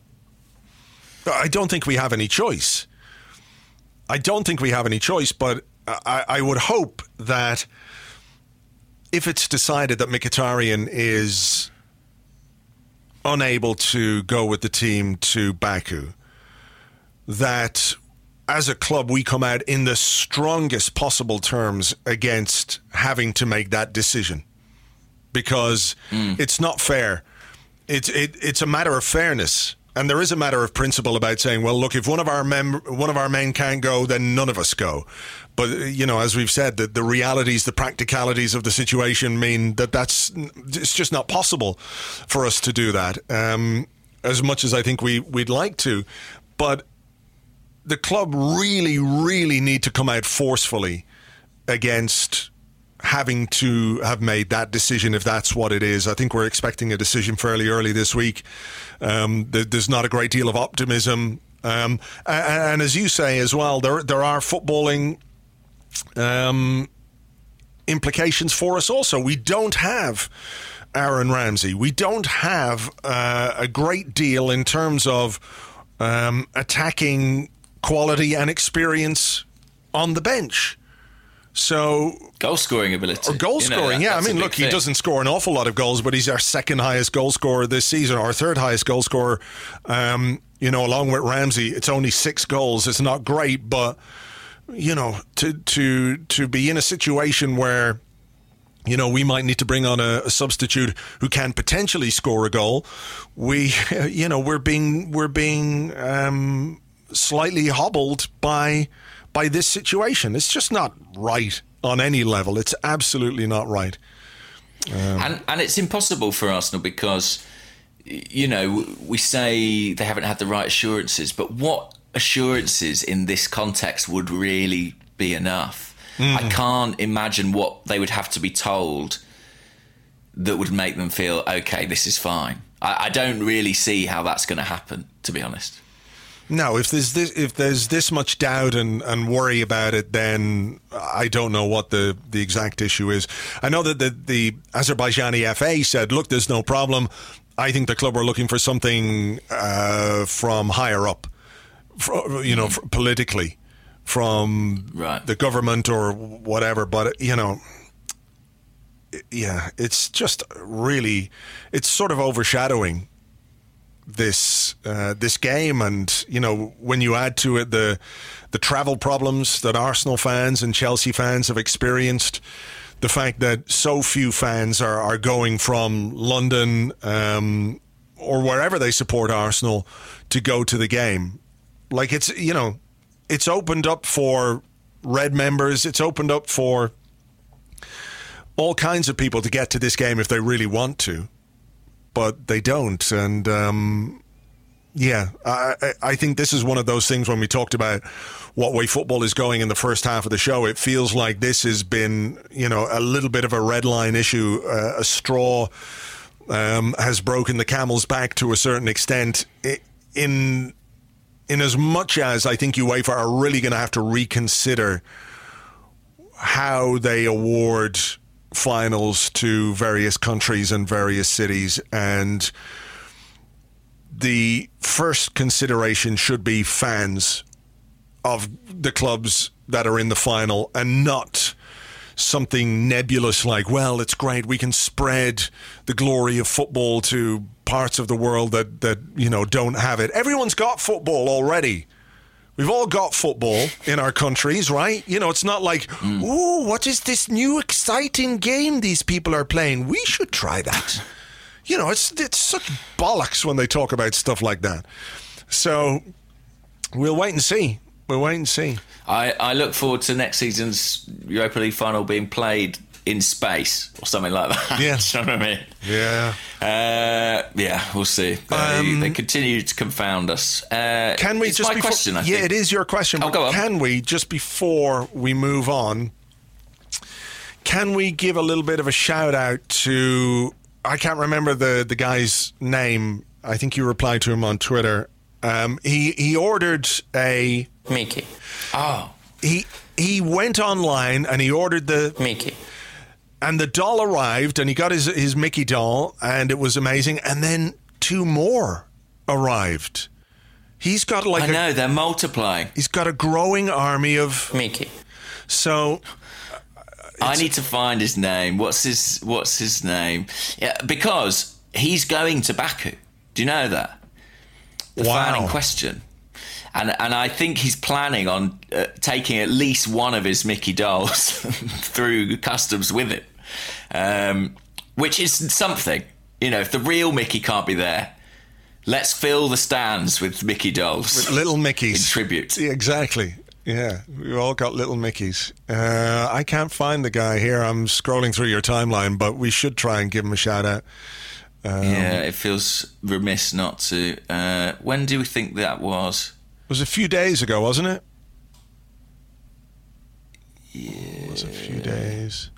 I don't think we have any choice. I don't think we have any choice, but I, I would hope that if it's decided that Mkhitaryan is unable to go with the team to Baku, that as a club we come out in the strongest possible terms against having to make that decision, because mm. it's not fair. It's it, it's a matter of fairness, and there is a matter of principle about saying, well, look, if one of our mem- one of our men can't go, then none of us go. But, you know, as we've said, the, the realities, the practicalities of the situation mean that that's it's just not possible for us to do that, um, as much as I think we, we'd like to. But the club really, really need to come out forcefully against having to have made that decision, if that's what it is. I think we're expecting a decision fairly early this week. Um, there's not a great deal of optimism. Um, and, and as you say as well, there there are footballing um, implications for us also. We don't have Aaron Ramsey. We don't have uh, a great deal in terms of um, attacking quality and experience on the bench. So goal scoring ability, or goal you know, scoring, that, yeah. I mean, look, thing. he doesn't score an awful lot of goals, but he's our second highest goal scorer this season, or third highest goal scorer. Um, you know, along with Ramsey, it's only six goals. It's not great, but you know, to to to be in a situation where, you know, we might need to bring on a, a substitute who can potentially score a goal. We, you know, we're being we're being um, slightly hobbled by. by this situation. It's just not right on any level. It's absolutely not right. Um, and and it's impossible for Arsenal because, you know, we say they haven't had the right assurances, but what assurances in this context would really be enough? Mm. I can't imagine what they would have to be told that would make them feel, okay, this is fine. I, I don't really see how that's going to happen, to be honest. No, if there's this, if there's this much doubt and, and worry about it, then I don't know what the, the exact issue is. I know that the, the Azerbaijani F A said, look, there's no problem. I think the club are looking for something uh, from higher up, for, you know, for, politically, from right. the government or whatever. But, you know, yeah, it's just really, it's sort of overshadowing this uh, this game, and you know, when you add to it the the travel problems that Arsenal fans and Chelsea fans have experienced, the fact that so few fans are, are going from London um, or wherever they support Arsenal to go to the game, like it's you know, it's opened up for Red members. It's opened up for all kinds of people to get to this game if they really want to, but they don't. And um, yeah, I, I think this is one of those things when we talked about what way football is going in the first half of the show. It feels like this has been, you know, a little bit of a red line issue. Uh, a straw um, has broken the camel's back to a certain extent. In in as much as I think UEFA are really going to have to reconsider how they award finals to various countries and various cities, and the first consideration should be fans of the clubs that are in the final, and not something nebulous like, well, it's great, we can spread the glory of football to parts of the world that, that you know, don't have it. Everyone's got football already. We've all got football in our countries, right? You know, it's not like, mm. ooh, what is this new exciting game these people are playing? We should try that. You know, it's it's such bollocks when they talk about stuff like that. So we'll wait and see. We'll wait and see. I, I look forward to next season's Europa League final being played in space or something like that. Yeah. Do you know what I mean? Yeah. Uh, yeah, we'll see. They, um, they continue to confound us. Uh, can we it's just my before, question, I yeah, think. it is your question. Oh, go on. Can we, just before we move on, can we give a little bit of a shout out to, I can't remember the, the guy's name. I think you replied to him on Twitter. Um, he, he ordered a... Mickey. Oh. He, he went online and he ordered the... Mickey. And the doll arrived, and he got his, his Mickey doll, and it was amazing. And then two more arrived. He's got like I a, know, they're multiplying. He's got a growing army of Mickey. So I need to find his name. What's his What's his name? Yeah, because he's going to Baku. Do you know that? The wow. fan in question. And and I think he's planning on uh, taking at least one of his Mickey dolls through customs with him, um, which is something. You know, if the real Mickey can't be there, let's fill the stands with Mickey dolls. With little Mickeys. In tribute. Yeah, exactly. Yeah, we've all got little Mickeys. Uh, I can't find the guy here. I'm scrolling through your timeline, but we should try and give him a shout out. Um, yeah, it feels remiss not to. Uh, when do we think that was? It was a few days ago, wasn't it? Yeah. It was a few days.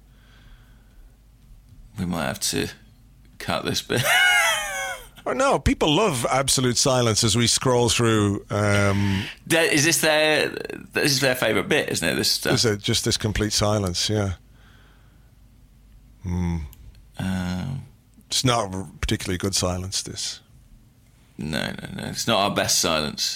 We might have to cut this bit. Oh, no, people love absolute silence as we scroll through. Um, is this their this is their favourite bit, isn't it? This stuff. Is it just this complete silence? Yeah. Hmm. Um, it's not particularly good silence, this. No, no, no. It's not our best silence.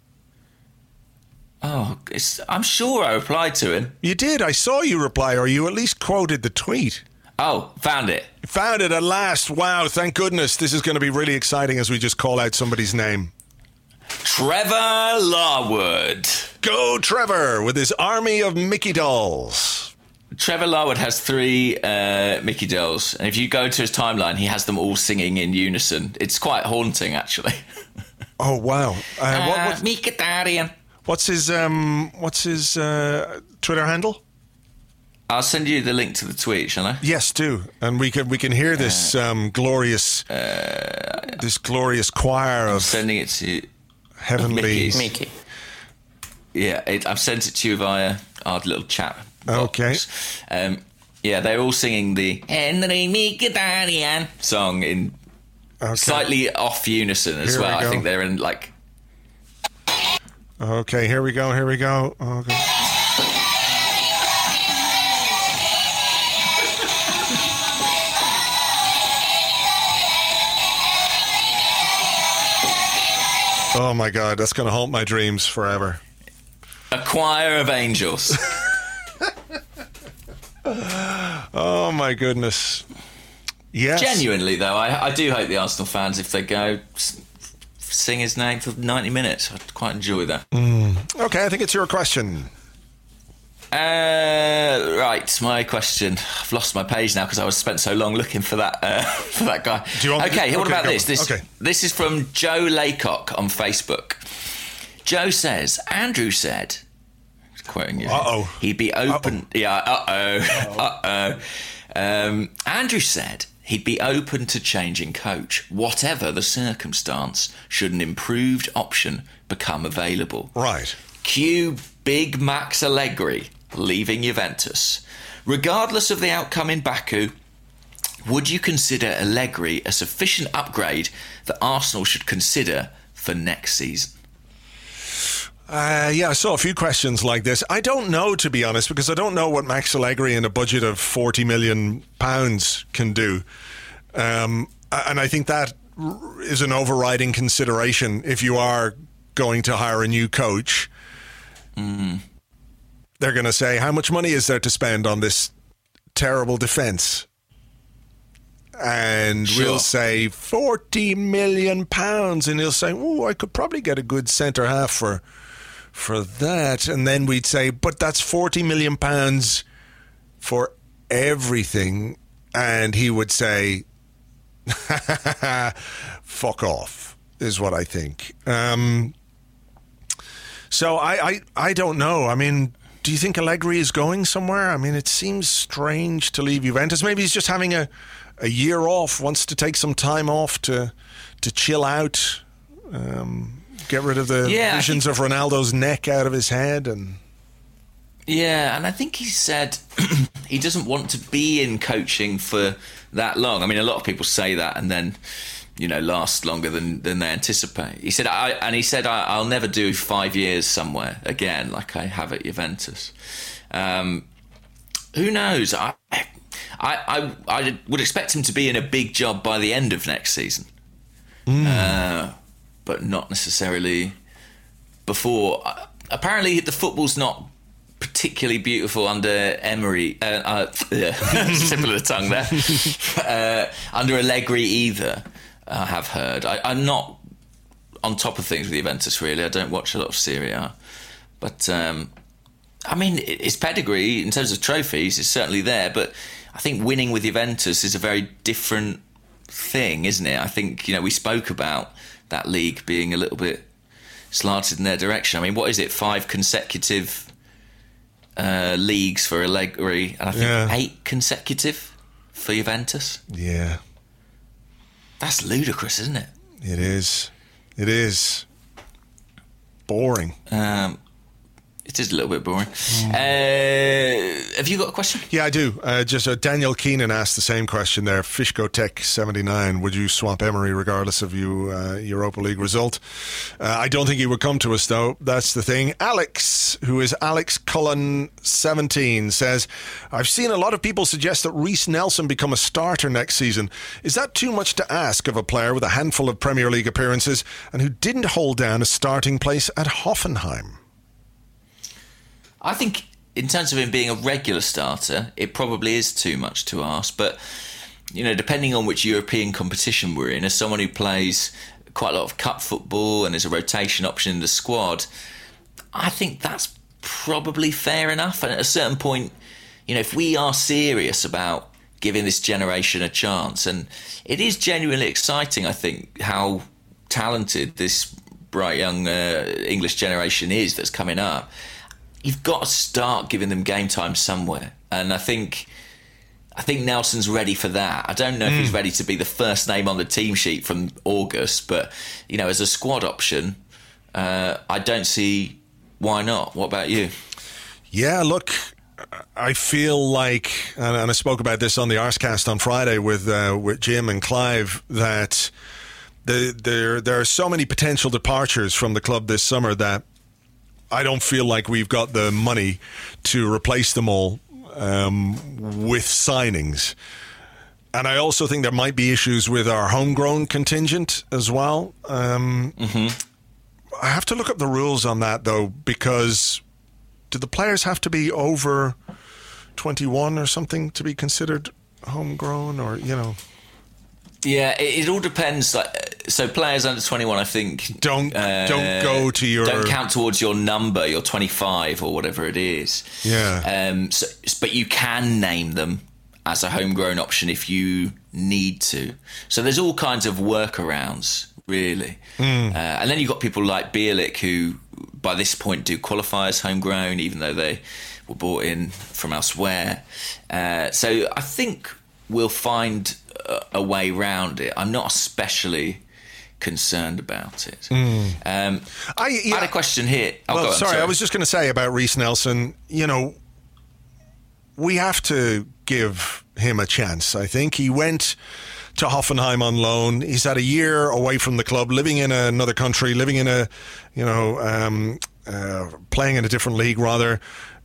Oh, it's, I'm sure I replied to him. You did. I saw you reply, or you at least quoted the tweet. Oh, found it. Found it at last. Wow, thank goodness. This is going to be really exciting as we just call out somebody's name. Trevor Larwood. Go Trevor with his army of Mickey dolls. Trevor Larwood has three uh, Mickey dolls, and if you go to his timeline, he has them all singing in unison. It's quite haunting, actually. Oh, wow. Uh, what, what, Mikitarian. What's his um? What's his uh, Twitter handle? I'll send you the link to the tweet, shall I? Yes, do, and we can we can hear this uh, um, glorious uh, this glorious choir I'm of sending it to heavenly Mickey. Yeah, it, I've sent it to you via our little chat box. Okay. Um, yeah, they're all singing the Henry Mikitarian song in okay. slightly off unison as here well. We I think they're in like. Okay, here we go, here we go. Okay. Oh my God, that's going to haunt my dreams forever. A choir of angels. Oh my goodness. Yes. Genuinely though, I, I do hope the Arsenal fans, if they go, sing his name for ninety minutes. I'd quite enjoy that. Mm. Okay, I think it's your question. Uh, right, my question. I've lost my page now because I was spent so long looking for that uh, for that guy. Do you want okay, to, what okay, about this? This, okay. this is from Joe Laycock on Facebook. Joe says, Andrew said, quoting you. Uh-oh. He'd be open. Uh-oh. Yeah, uh-oh. Uh-oh. Um, Andrew said he'd be open to changing coach, whatever the circumstance, should an improved option become available. Right. Cue Big Max Allegri leaving Juventus. Regardless of the outcome in Baku, would you consider Allegri a sufficient upgrade that Arsenal should consider for next season? Uh, yeah, I saw a few questions like this. I don't know, to be honest, because I don't know what Max Allegri in a budget of forty million pounds can do. Um, and I think that is an overriding consideration if you are going to hire a new coach. Mm. They're going to say, how much money is there to spend on this terrible defence? And Sure. we'll say forty million pounds. And he'll say, oh, I could probably get a good centre half for... for that. And then we'd say, but that's forty million pounds for everything. And he would say, fuck off, is what I think. Um, so I, I, I don't know. I mean, do you think Allegri is going somewhere? I mean, it seems strange to leave Juventus. Maybe he's just having a, a year off, wants to take some time off to, to chill out. Um Get rid of the yeah, visions think, of Ronaldo's neck out of his head. And yeah, and I think he said he doesn't want to be in coaching for that long. I mean, a lot of people say that and then, you know, last longer than, than they anticipate. He said, I, and he said, I, I'll never do five years somewhere again like I have at Juventus. Um, who knows? I, I, I, I would expect him to be in a big job by the end of next season. Mm. Uh, but not necessarily before. Uh, apparently, the football's not particularly beautiful under Emery. Uh, uh, yeah, tip of the tongue there. uh, under Allegri either, I have heard. I, I'm not on top of things with Juventus, really. I don't watch a lot of Serie A. But, um, I mean, his pedigree in terms of trophies is certainly there, but I think winning with Juventus is a very different thing, isn't it? I think, you know, we spoke about that league being a little bit slanted in their direction. I mean, what is it? Five consecutive uh, leagues for Allegri, and I think yeah. eight consecutive for Juventus. Yeah. That's ludicrous, isn't it? It is. It is. Boring. Um, it is a little bit boring. Mm. Uh, have you got a question? Yeah, I do. Uh, just uh, Daniel Keenan asked the same question there. Fishko Tech seventy-nine. Would you swap Emery regardless of you uh, Europa League result? Uh, I don't think he would come to us, though. That's the thing. Alex, who is Alex Cullen seventeen, says, I've seen a lot of people suggest that Reece Nelson become a starter next season. Is that too much to ask of a player with a handful of Premier League appearances and who didn't hold down a starting place at Hoffenheim? I think in terms of him being a regular starter, it probably is too much to ask. But, you know, depending on which European competition we're in, as someone who plays quite a lot of cup football and is a rotation option in the squad, I think that's probably fair enough. And at a certain point, you know, if we are serious about giving this generation a chance, and it is genuinely exciting, I think, how talented this bright young uh, English generation is that's coming up, you've got to start giving them game time somewhere. And I think I think Nelson's ready for that. I don't know if mm. he's ready to be the first name on the team sheet from August, but, you know, as a squad option, uh, I don't see why not. What about you? Yeah, look, I feel like, and I spoke about this on the Arscast on Friday with uh, with Jim and Clive, that the, there there are so many potential departures from the club this summer that I don't feel like we've got the money to replace them all um, with signings. And I also think there might be issues with our homegrown contingent as well. Um, mm-hmm. I have to look up the rules on that, though, because do the players have to be over twenty-one or something to be considered homegrown, or, you know? Yeah, it, it all depends. Like, so players under twenty-one, I think, don't uh, don't go to your don't count towards your number, your twenty-five or whatever it is. Yeah. Um. So, but you can name them as a homegrown option if you need to. So there's all kinds of workarounds, really. Mm. Uh, and then you've got people like Bielik who by this point do qualify as homegrown, even though they were brought in from elsewhere. Uh, so I think we'll find a, a way round it. I'm not especially concerned about it. Mm. Um, I, yeah, I had a question here. Oh, well, on, sorry, sorry, I was just going to say about Reiss Nelson, you know, we have to give him a chance, I think. He went to Hoffenheim on loan. He's had a year away from the club, living in another country, living in a, you know, um, uh, playing in a different league, rather,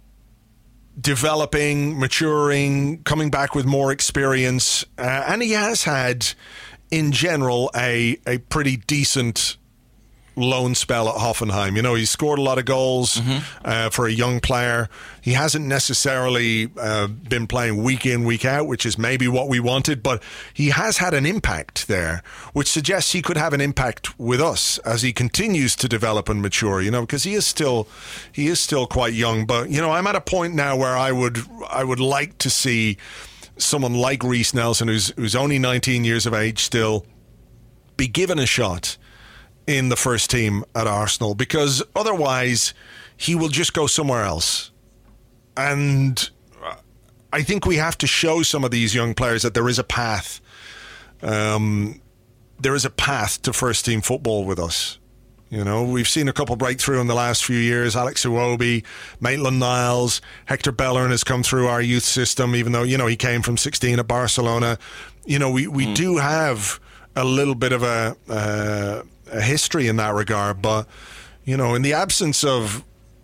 developing, maturing, coming back with more experience. Uh, and he has had, in general, a, a pretty decent loan spell at Hoffenheim. You know, he's scored a lot of goals mm-hmm. uh, for a young player. He hasn't necessarily uh, been playing week in, week out, which is maybe what we wanted, but he has had an impact there, which suggests he could have an impact with us as he continues to develop and mature, you know, because he is still he is still quite young. But, you know, I'm at a point now where I would I would like to see someone like Reiss Nelson, who's who's only nineteen years of age still, be given a shot in the first team at Arsenal, because otherwise he will just go somewhere else. And I think we have to show some of these young players that there is a path. Um, there is a path to first team football with us. You know, we've seen a couple breakthrough in the last few years. Alex Iwobi, Maitland-Niles, Hector Bellerin has come through our youth system, even though, you know, he came from sixteen at Barcelona. You know, we, we mm. do have a little bit of a... Uh, a history in that regard, but you know, in the absence of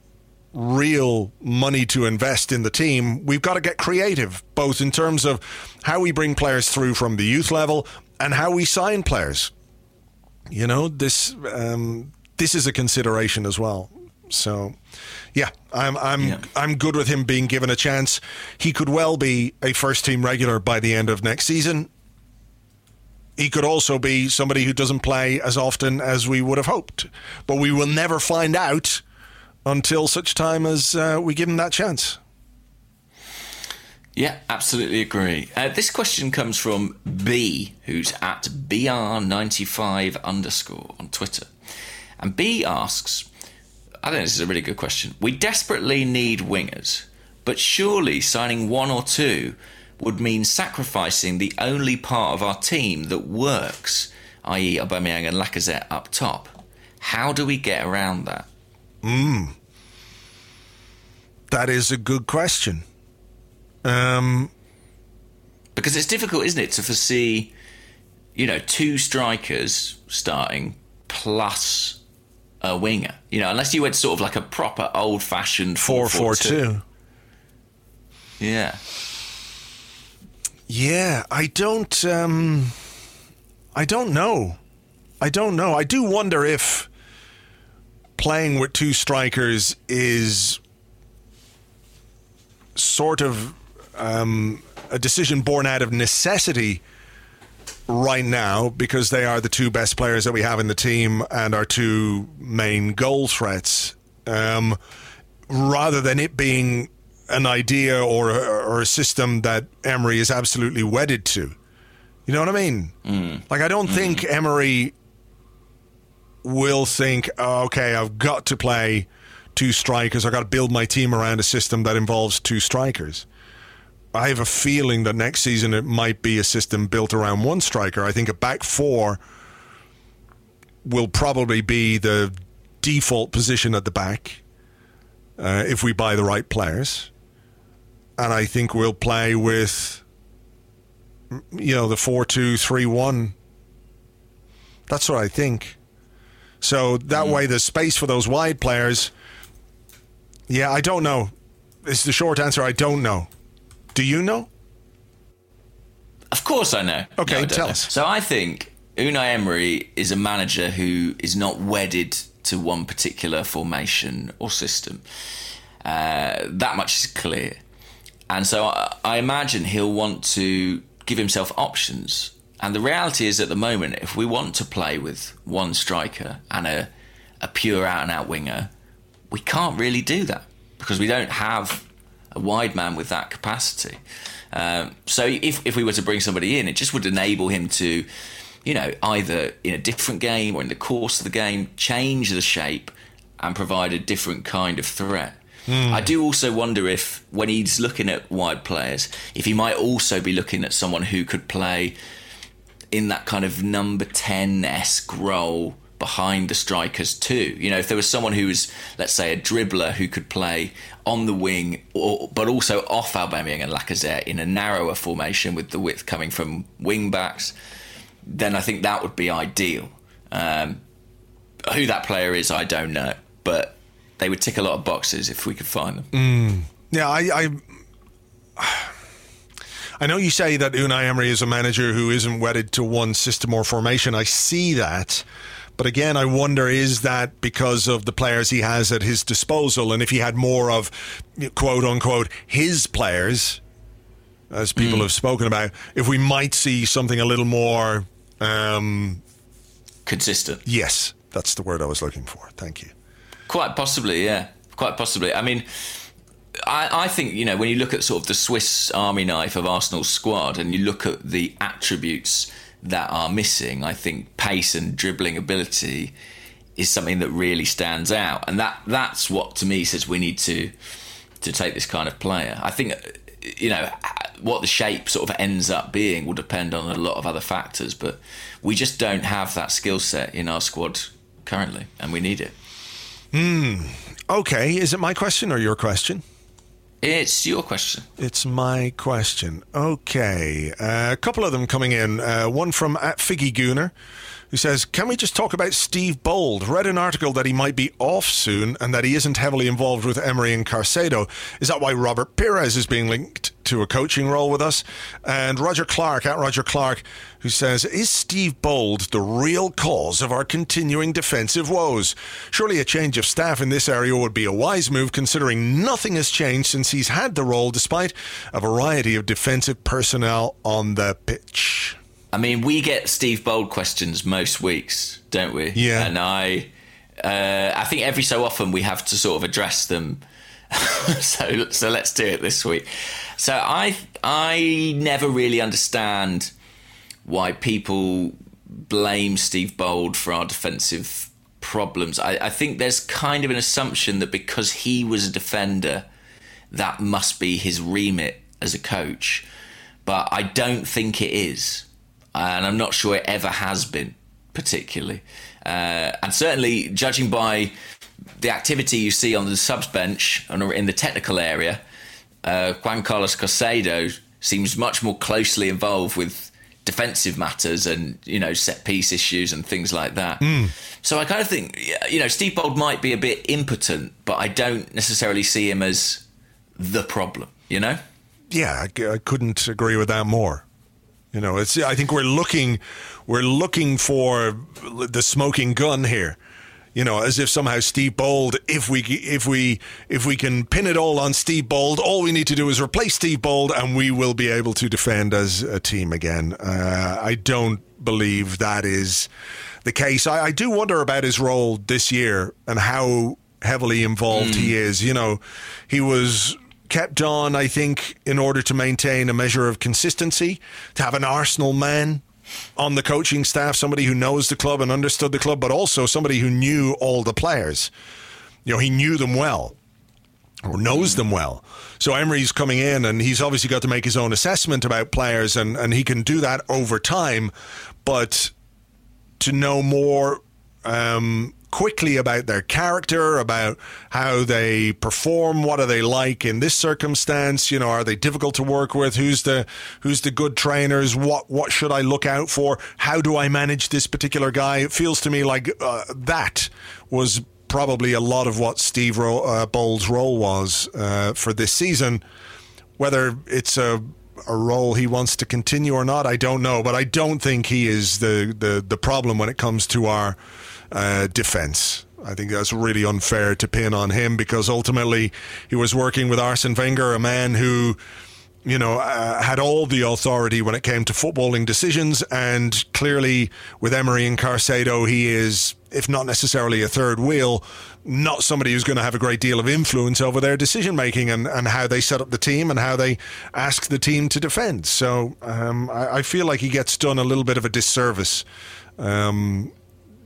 real money to invest in the team, we've got to get creative, both in terms of how we bring players through from the youth level and how we sign players. You know, this um, this is a consideration as well. So, yeah, I'm I'm yeah. I'm good with him being given a chance. He could well be a first team regular by the end of next season. He could also be somebody who doesn't play as often as we would have hoped. But we will never find out until such time as uh, we give him that chance. Yeah, absolutely agree. Uh, this question comes from B, who's at B R ninety-five underscore on Twitter. And B asks, I think this is a really good question. We desperately need wingers, but surely signing one or two would mean sacrificing the only part of our team that works, that is. Aubameyang and Lacazette up top. How do we get around that? Mm. That is a good question. Um, because it's difficult, isn't it, to foresee, you know, two strikers starting plus a winger. You know, unless you went sort of like a proper old-fashioned four four two. Yeah. Yeah, I don't. Um, I don't know. I don't know. I do wonder if playing with two strikers is sort of um, a decision born out of necessity right now, because they are the two best players that we have in the team and our two main goal threats, um, rather than it being an idea or a, or a system that Emery is absolutely wedded to. You know what I mean? Mm. Like, I don't mm. think Emery will think, oh, okay, I've got to play two strikers. I've got to build my team around a system that involves two strikers. I have a feeling that next season it might be a system built around one striker. I think a back four will probably be the default position at the back uh, if we buy the right players. And I think we'll play with, you know, the four two three one. That's what I think. So that mm. way there's space for those wide players. Yeah, I don't know. It's the short answer. I don't know. Do you know? Of course I know. Okay, no, tell know. us. So I think Unai Emery is a manager who is not wedded to one particular formation or system. Uh, that much is clear. And so I, I imagine he'll want to give himself options. And the reality is, at the moment, if we want to play with one striker and a, a pure out-and-out winger, we can't really do that because we don't have a wide man with that capacity. Um, so if, if we were to bring somebody in, it just would enable him to, you know, either in a different game or in the course of the game, change the shape and provide a different kind of threat. Mm. I do also wonder if, when he's looking at wide players, if he might also be looking at someone who could play in that kind of number ten-esque role behind the strikers too. You know, if there was someone who was, let's say, a dribbler who could play on the wing, or, but also off Aubameyang and Lacazette in a narrower formation with the width coming from wing backs, then I think that would be ideal. Um, who that player is, I don't know, but they would tick a lot of boxes if we could find them. Mm. Yeah, I, I I know you say that Unai Emery is a manager who isn't wedded to one system or formation. I see that. But again, I wonder, is that because of the players he has at his disposal? And if he had more of, quote unquote, his players, as people mm. have spoken about, if we might see something a little more um, consistent. Yes, that's the word I was looking for. Thank you. Quite possibly, yeah. Quite possibly. I mean, I, I think, you know, when you look at sort of the Swiss Army knife of Arsenal's squad and you look at the attributes that are missing, I think pace and dribbling ability is something that really stands out. And that that's what, to me, says we need to to take this kind of player. I think, you know, what the shape sort of ends up being will depend on a lot of other factors, but we just don't have that skill set in our squad currently, and we need it. Hmm. Okay, is it my question or your question? It's your question. It's my question. Okay. Uh, a couple of them coming in. Uh, one from at Figgy Gooner, who says, can we just talk about Steve Bold? Read an article that he might be off soon and that he isn't heavily involved with Emery and Caicedo. Is that why Robert Pires is being linked to a coaching role with us? And Roger Clark, at Roger Clark, who says, is Steve Bold the real cause of our continuing defensive woes? Surely a change of staff in this area would be a wise move, considering nothing has changed since he's had the role, despite a variety of defensive personnel on the pitch. I mean, we get Steve Bold questions most weeks, don't we? Yeah. And I, uh, I think every so often we have to sort of address them. so, so let's do it this week. So I, I never really understand why people blame Steve Bold for our defensive problems. I, I think there's kind of an assumption that because he was a defender, that must be his remit as a coach. But I don't think it is. And I'm not sure it ever has been, particularly. Uh, and certainly, judging by the activity you see on the subs bench and in the technical area, uh, Juan Carlos Caicedo seems much more closely involved with defensive matters and, you know, set piece issues and things like that. Mm. So I kind of think, you know, Steve Bold might be a bit impotent, but I don't necessarily see him as the problem, you know? Yeah, I, I couldn't agree with that more. You know, it's. I think we're looking, we're looking for the smoking gun here. You know, as if somehow Steve Bold, if we if we if we can pin it all on Steve Bold, all we need to do is replace Steve Bold, and we will be able to defend as a team again. Uh, I don't believe that is the case. I, I do wonder about his role this year and how heavily involved mm. he is. You know, he was kept on, I think, in order to maintain a measure of consistency, to have an Arsenal man on the coaching staff, somebody who knows the club and understood the club, but also somebody who knew all the players. You know, he knew them well, or knows them well. So Emery's coming in, and he's obviously got to make his own assessment about players, and, and he can do that over time, but to know more um quickly about their character, about how they perform, what are they like in this circumstance, you know, are they difficult to work with, who's the who's the good trainers, what what should I look out for, how do I manage this particular guy? It feels to me like uh, that was probably a lot of what Steve Ro- uh, Bold's role was uh, for this season. Whether it's a a role he wants to continue or not, I don't know, but I don't think he is the the, the problem when it comes to our Uh, defense. I think that's really unfair to pin on him, because ultimately he was working with Arsene Wenger, a man who, you know, uh, had all the authority when it came to footballing decisions, and clearly with Emery and Caicedo, he is, if not necessarily a third wheel, not somebody who's going to have a great deal of influence over their decision making and, and how they set up the team and how they ask the team to defend. So um, I, I feel like he gets done a little bit of a disservice um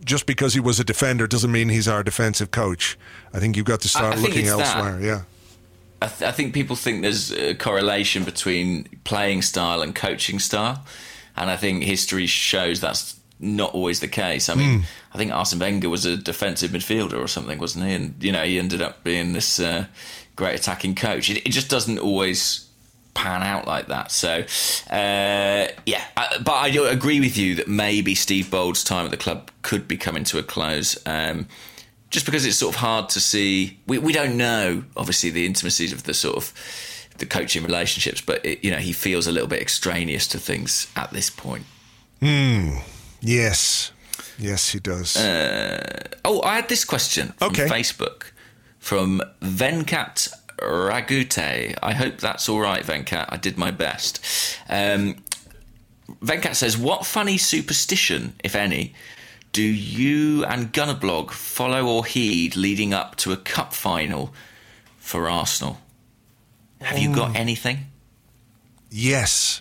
just because he was a defender doesn't mean he's our defensive coach. I think you've got to start I, I think looking it's elsewhere. that. Yeah. I, th- I think people think there's a correlation between playing style and coaching style, and I think history shows that's not always the case. I mean, mm. I think Arsene Wenger was a defensive midfielder or something, wasn't he? And you know, he ended up being this uh, great attacking coach. It, it just doesn't always pan out like that. So, uh, yeah, I, but I agree with you that maybe Steve Bold's time at the club could be coming to a close. Um, Just because it's sort of hard to see, we we don't know obviously the intricacies of the sort of the coaching relationships, but it, you know, he feels a little bit extraneous to things at this point. Hmm. Yes, yes, he does. Uh, oh, I had this question from okay. Facebook from Venkat Ragute. I hope that's all right, Venkat. I did my best. Um, Venkat says, "What funny superstition, if any, do you and Gunnerblog follow or heed leading up to a cup final for Arsenal? Have you got anything?" Yes.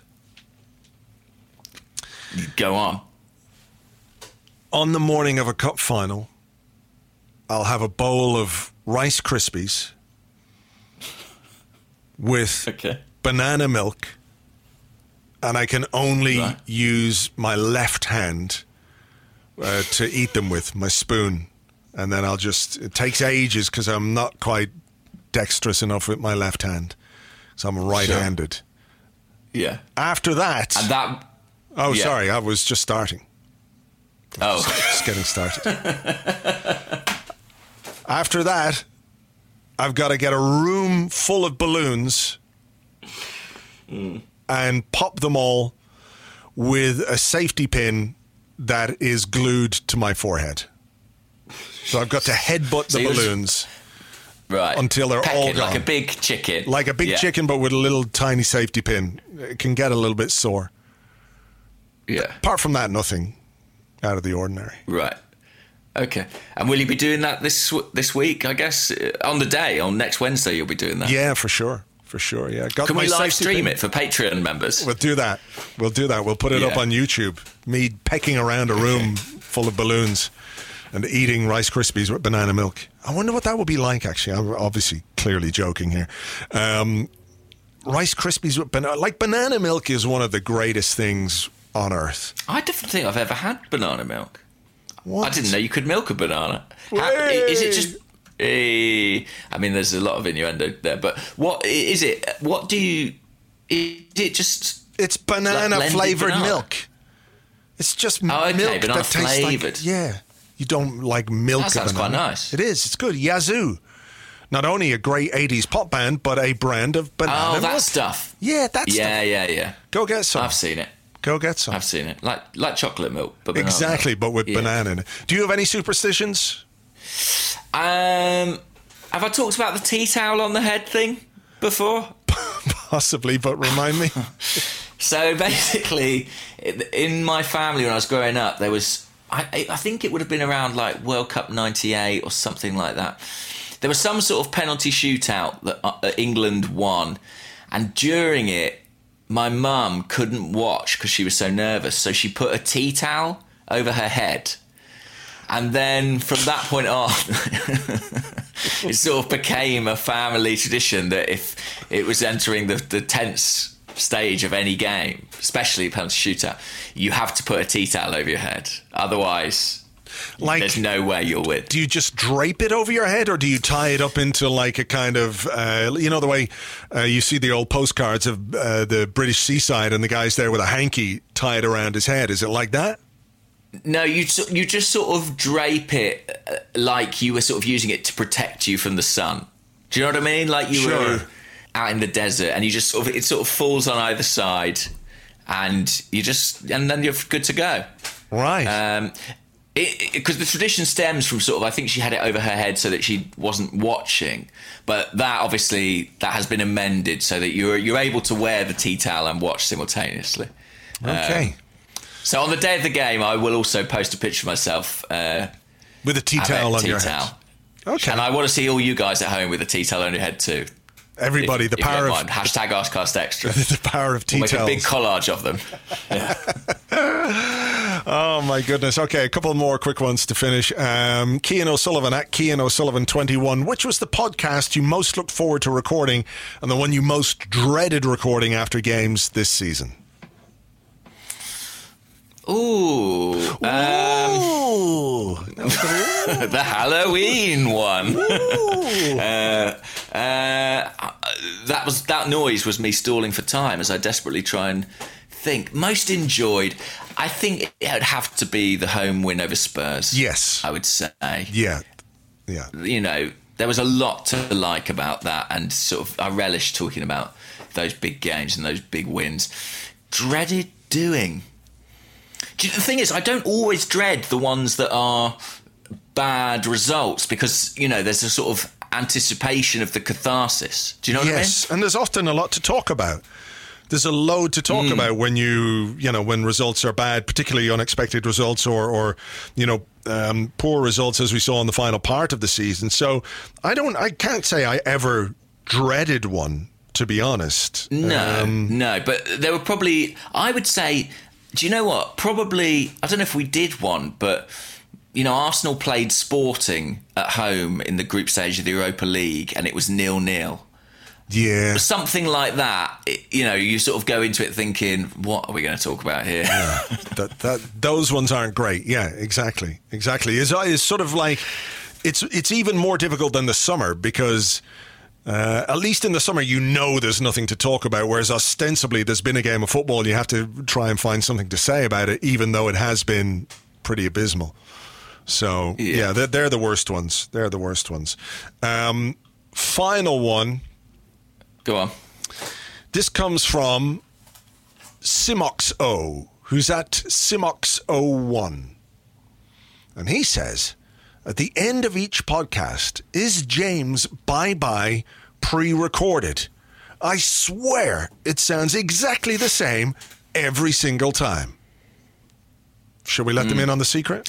Go on. On the morning of a cup final, I'll have a bowl of Rice Krispies with okay. banana milk, and I can only right. use my left hand Uh, to eat them with, my spoon, and then I'll just, it takes ages because I'm not quite dexterous enough with my left hand, so I'm right-handed. Sure. Yeah. After that, and that oh yeah. sorry, I was just starting. Oh, just, just getting started. After that, I've got to get a room full of balloons mm. and pop them all with a safety pin that is glued to my forehead. So I've got to headbutt the so balloons right. until they're Pecking, all gone. Like a big chicken. Like a big yeah. chicken, but with a little tiny safety pin. It can get a little bit sore. Yeah. Apart from that, nothing out of the ordinary. Right. Okay. And will you be doing that this this week, I guess? On the day, on next Wednesday, you'll be doing that? Yeah, for sure. For sure, yeah. Got Can we live stream pin. it for Patreon members? We'll do that. We'll do that. We'll put it yeah. up on YouTube. Me pecking around a room full of balloons and eating Rice Krispies with banana milk. I wonder what that would be like, actually. I'm obviously clearly joking here. Um, Rice Krispies with banana... Like, banana milk is one of the greatest things on earth. I don't think I've ever had banana milk. What? I didn't know you could milk a banana. How, is it just... I mean, there's a lot of innuendo there, but what is it? What do you? Is it just? It's banana like flavored banana? milk. It's just oh, okay, milk banana that tastes flavored. like yeah. You don't like milk. That sounds banana. quite nice. It is. It's good. Yazoo, not only a great eighties pop band, but a brand of banana. Oh, that milk. stuff. Yeah, that's yeah, stuff. yeah, yeah. Go get some. I've seen it. Go get some. I've seen it. Like like chocolate milk, but banana exactly, milk. but with yeah. banana in it. Do you have any superstitions? Um, have I talked about the tea towel on the head thing before? Possibly, but remind me. So basically, in my family when I was growing up, there was, I, I think it would have been around like World Cup ninety-eight or something like that. There was some sort of penalty shootout that England won, and during it, my mum couldn't watch because she was so nervous, so she put a tea towel over her head. And then from that point on, it sort of became a family tradition that if it was entering the, the tense stage of any game, especially a penalty shootout, you have to put a tea towel over your head. Otherwise, like, there's no way you'll win. Do you just drape it over your head, or do you tie it up into like a kind of, uh, you know, the way uh, you see the old postcards of uh, the British seaside and the guy's there with a hanky tied around his head? Is it like that? No, you you just sort of drape it like you were sort of using it to protect you from the sun. Do you know what I mean? Like you sure. were out in the desert, and you just sort of it sort of falls on either side, and you just and then you're good to go. Right. Um, because the tradition stems from sort of, I think she had it over her head so that she wasn't watching, but that obviously that has been amended so that you're you're able to wear the tea towel and watch simultaneously. Okay. Um, So on the day of the game, I will also post a picture of myself uh, with a tea towel on tea your towel. head. Okay. And I want to see all you guys at home with a tea towel on your head too. Everybody, if, the if power of mind. Hashtag Arscast Extra. The power of tea we'll make towels. a big collage of them. Yeah. Oh my goodness. Okay, a couple more quick ones to finish. Um, Cian O'Sullivan at Cian O'Sullivan twenty-one. Which was the podcast you most looked forward to recording and the one you most dreaded recording after games this season? Ooh. Um, Ooh. the Halloween one. uh, uh, that was that noise was me stalling for time as I desperately try and think. Most enjoyed. I think it would have to be the home win over Spurs. Yes. I would say. Yeah. Yeah. You know, there was a lot to like about that, and sort of I relish talking about those big games and those big wins. Dreaded doing. Do you, the thing is, I don't always dread the ones that are bad results because, you know, there's a sort of anticipation of the catharsis. Do you know what yes. I mean? Yes, and there's often a lot to talk about. There's a load to talk mm. about when you, you know, when results are bad, particularly unexpected results or, or you know, um, poor results as we saw in the final part of the season. So I don't, I can't say I ever dreaded one, to be honest. No, um, no, but there were probably, I would say, do you know what? Probably, I don't know if we did one, but, you know, Arsenal played Sporting at home in the group stage of the Europa League and it was nil-nil. Yeah. Something like that, it, you know, you sort of go into it thinking, what are we going to talk about here? Yeah, that, that, those ones aren't great. Yeah, exactly. Exactly. It's, it's sort of like, it's, it's even more difficult than the summer because... Uh, at least in the summer, you know there's nothing to talk about, whereas ostensibly there's been a game of football and you have to try and find something to say about it, even though it has been pretty abysmal. So, yeah, yeah they're, they're the worst ones. They're the worst ones. Um, final one. Go on. This comes from Simox O, who's at Simox O one. And he says... At the end of each podcast, is James bye-bye pre-recorded? I swear it sounds exactly the same every single time. Shall we let mm. them in on the secret?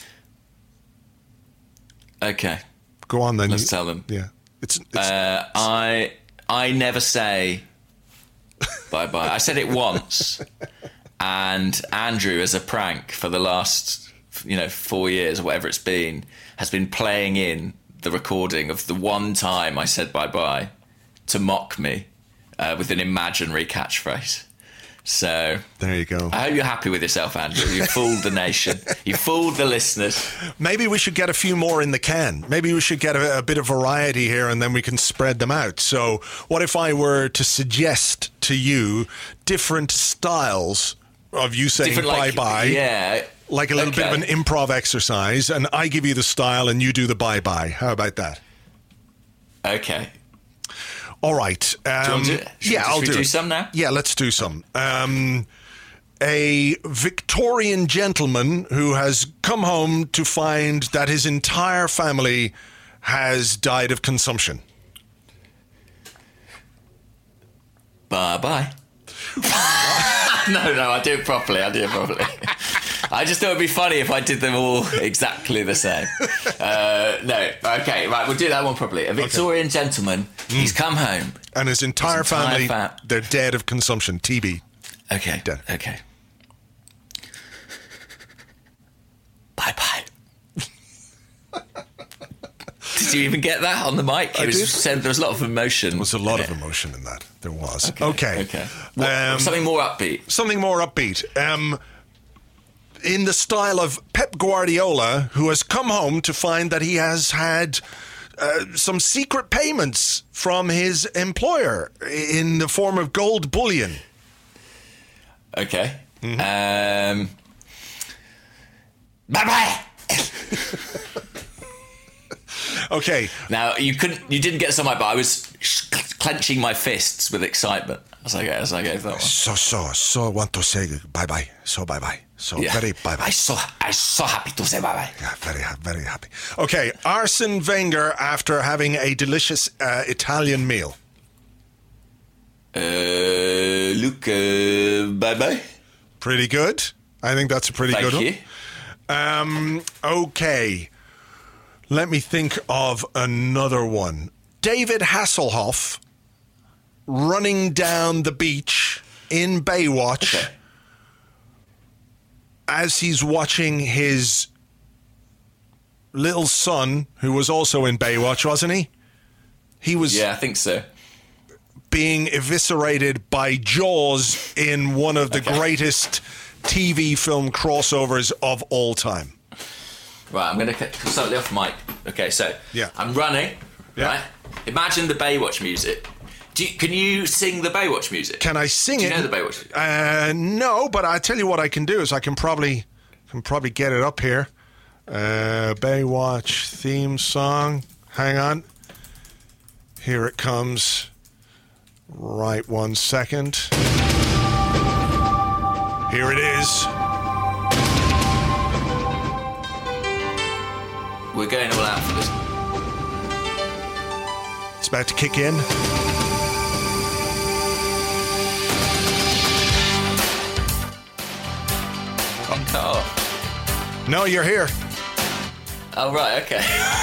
Okay. Go on then. Let's you, tell them. Yeah. It's, it's, uh, it's I I never say bye-bye. I said it once. And Andrew, as a prank for the last, you know, four years or whatever it's been, has been playing in the recording of the one time I said bye-bye to mock me uh, with an imaginary catchphrase. So there you go. I hope you're happy with yourself, Andrew. You fooled the nation. You fooled the listeners. Maybe we should get a few more in the can. Maybe we should get a, a bit of variety here and then we can spread them out. So what if I were to suggest to you different styles of you saying different, like, bye-bye? Yeah. Like a little okay. bit of an improv exercise, and I give you the style and you do the bye-bye. How about that? Okay. All right. Um, do you want to do it? Should yeah, we, I'll should do we do it. some now? Yeah, let's do some. Um, a Victorian gentleman who has come home to find that his entire family has died of consumption. Bye-bye. no, no, I do it properly. I do it properly. I just thought it'd be funny if I did them all exactly the same. Uh, no, okay, right, we'll do that one properly. A Victorian okay. gentleman, mm. he's come home. And his entire, his entire family, fa- they're dead of consumption, T B. Okay, dead. okay. Bye-bye. Did you even get that on the mic? It was said there was a lot of emotion. There was a lot of emotion in that. There was. Okay. Okay. okay. What, um, something more upbeat. Something more upbeat. Um, in the style of Pep Guardiola, who has come home to find that he has had uh, some secret payments from his employer in the form of gold bullion. Okay. Mm-hmm. Um, bye-bye. Okay. Now you couldn't, you didn't get some, but I was clenching my fists with excitement as I as I gave that one. So so so want to say bye bye. So bye bye. So yeah. very bye bye. I so I so happy to say bye bye. Yeah, very very happy. Okay, Arsene Wenger after having a delicious uh, Italian meal. Uh, Luke, uh, bye bye. Pretty good. I think that's a pretty Thank good you. one. Um. Okay. Let me think of another one. David Hasselhoff running down the beach in Baywatch. Okay. as he's watching his little son, who was also in Baywatch, wasn't he? He was Yeah, I think so. being eviscerated by Jaws in one of the Okay. greatest T V film crossovers of all time. Right, I'm going to cut slightly off mic. Okay, so Yeah. I'm running, Yeah. right? Imagine the Baywatch music. Do you, can you sing the Baywatch music? Can I sing Do you it? know the Baywatch music? Uh, no, but I tell you what I can do is I can probably can probably get it up here. Uh, Baywatch theme song. Hang on. Here it comes. Right, one second. Here it is. We're going all out for this. It's about to kick in. Oh, No, you're here. oh right, okay.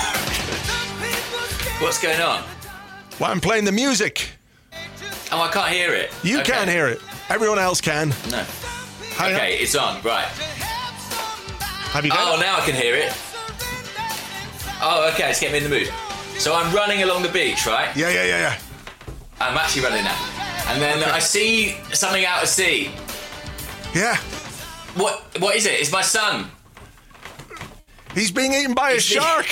What's going on? Well, I'm playing the music. Oh, I can't hear it. You Okay. can't hear it. Everyone else can. No. Hang Okay, on. it's on. Right. Have you got Oh, it? now I can hear it. Oh, okay, it's getting me in the mood. So I'm running along the beach, right? Yeah, yeah, yeah, yeah. I'm actually running now. And then I see something out at sea. Yeah. What? What is it? It's my son. He's being eaten by a It's the- shark.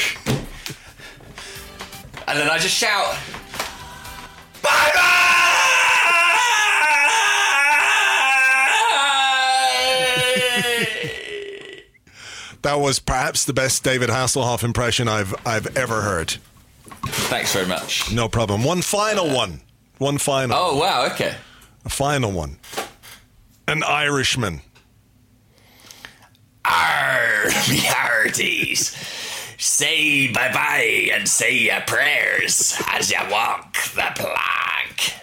And then I just shout, bye-bye! That was perhaps the best David Hasselhoff impression I've I've ever heard. Thanks very much. No problem. One final one. One final. Oh, wow, okay. A final one. An Irishman. Arr, me hearties. Say bye-bye and say your prayers as you walk the plank.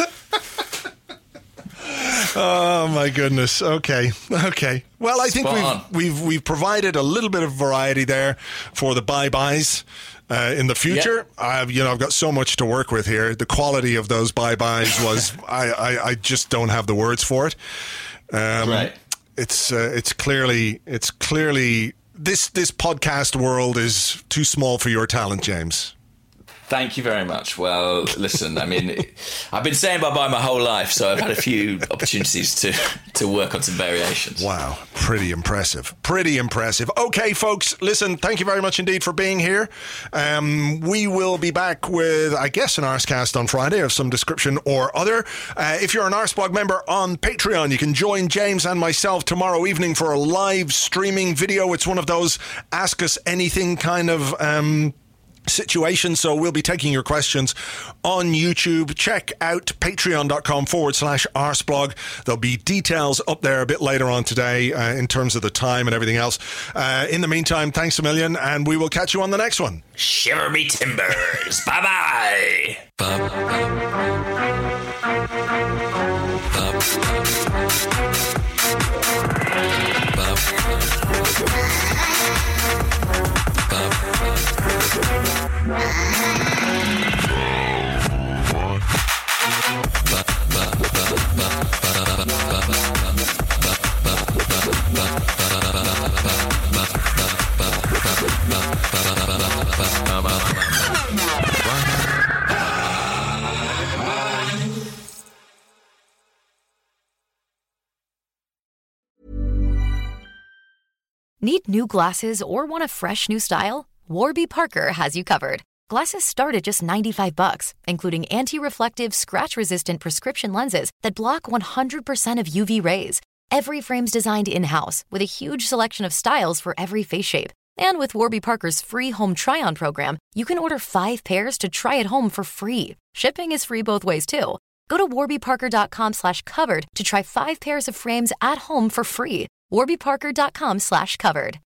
Oh my goodness. Okay. Okay. Well, I think Spot we've on. we've we've provided a little bit of variety there for the bye-byes. Uh, in the future, Yep. I've you know I've got so much to work with here. The quality of those bye-byes was I, I I just don't have the words for it. Um, Right. It's uh, it's clearly it's clearly this this podcast world is too small for your talent, James. Thank you very much. Well, listen, I mean, I've been saying bye-bye my whole life, so I've had a few opportunities to, to work on some variations. Wow, pretty impressive. Pretty impressive. Okay, folks, listen, thank you very much indeed for being here. Um, we will be back with, I guess, an Arscast on Friday of some description or other. Uh, if you're an Arsblog member on Patreon, you can join James and myself tomorrow evening for a live streaming video. It's one of those Ask Us Anything kind of Um, situation. So we'll be taking your questions on YouTube. Check out patreon.com forward slash arsblog. There'll be details up there a bit later on today uh, in terms of the time and everything else. Uh, in the meantime, thanks a million, and we will catch you on the next one. Shiver me timbers. Bye-bye. Need new glasses or want a fresh new style? Warby Parker has you covered. Glasses start at just ninety-five bucks, including anti-reflective, scratch-resistant prescription lenses that block one hundred percent of U V rays. Every frame's designed in-house with a huge selection of styles for every face shape. And with Warby Parker's free home try-on program, you can order five pairs to try at home for free. Shipping is free both ways, too. Go to warbyparker.com slash covered to try five pairs of frames at home for free. warbyparker.com slash covered.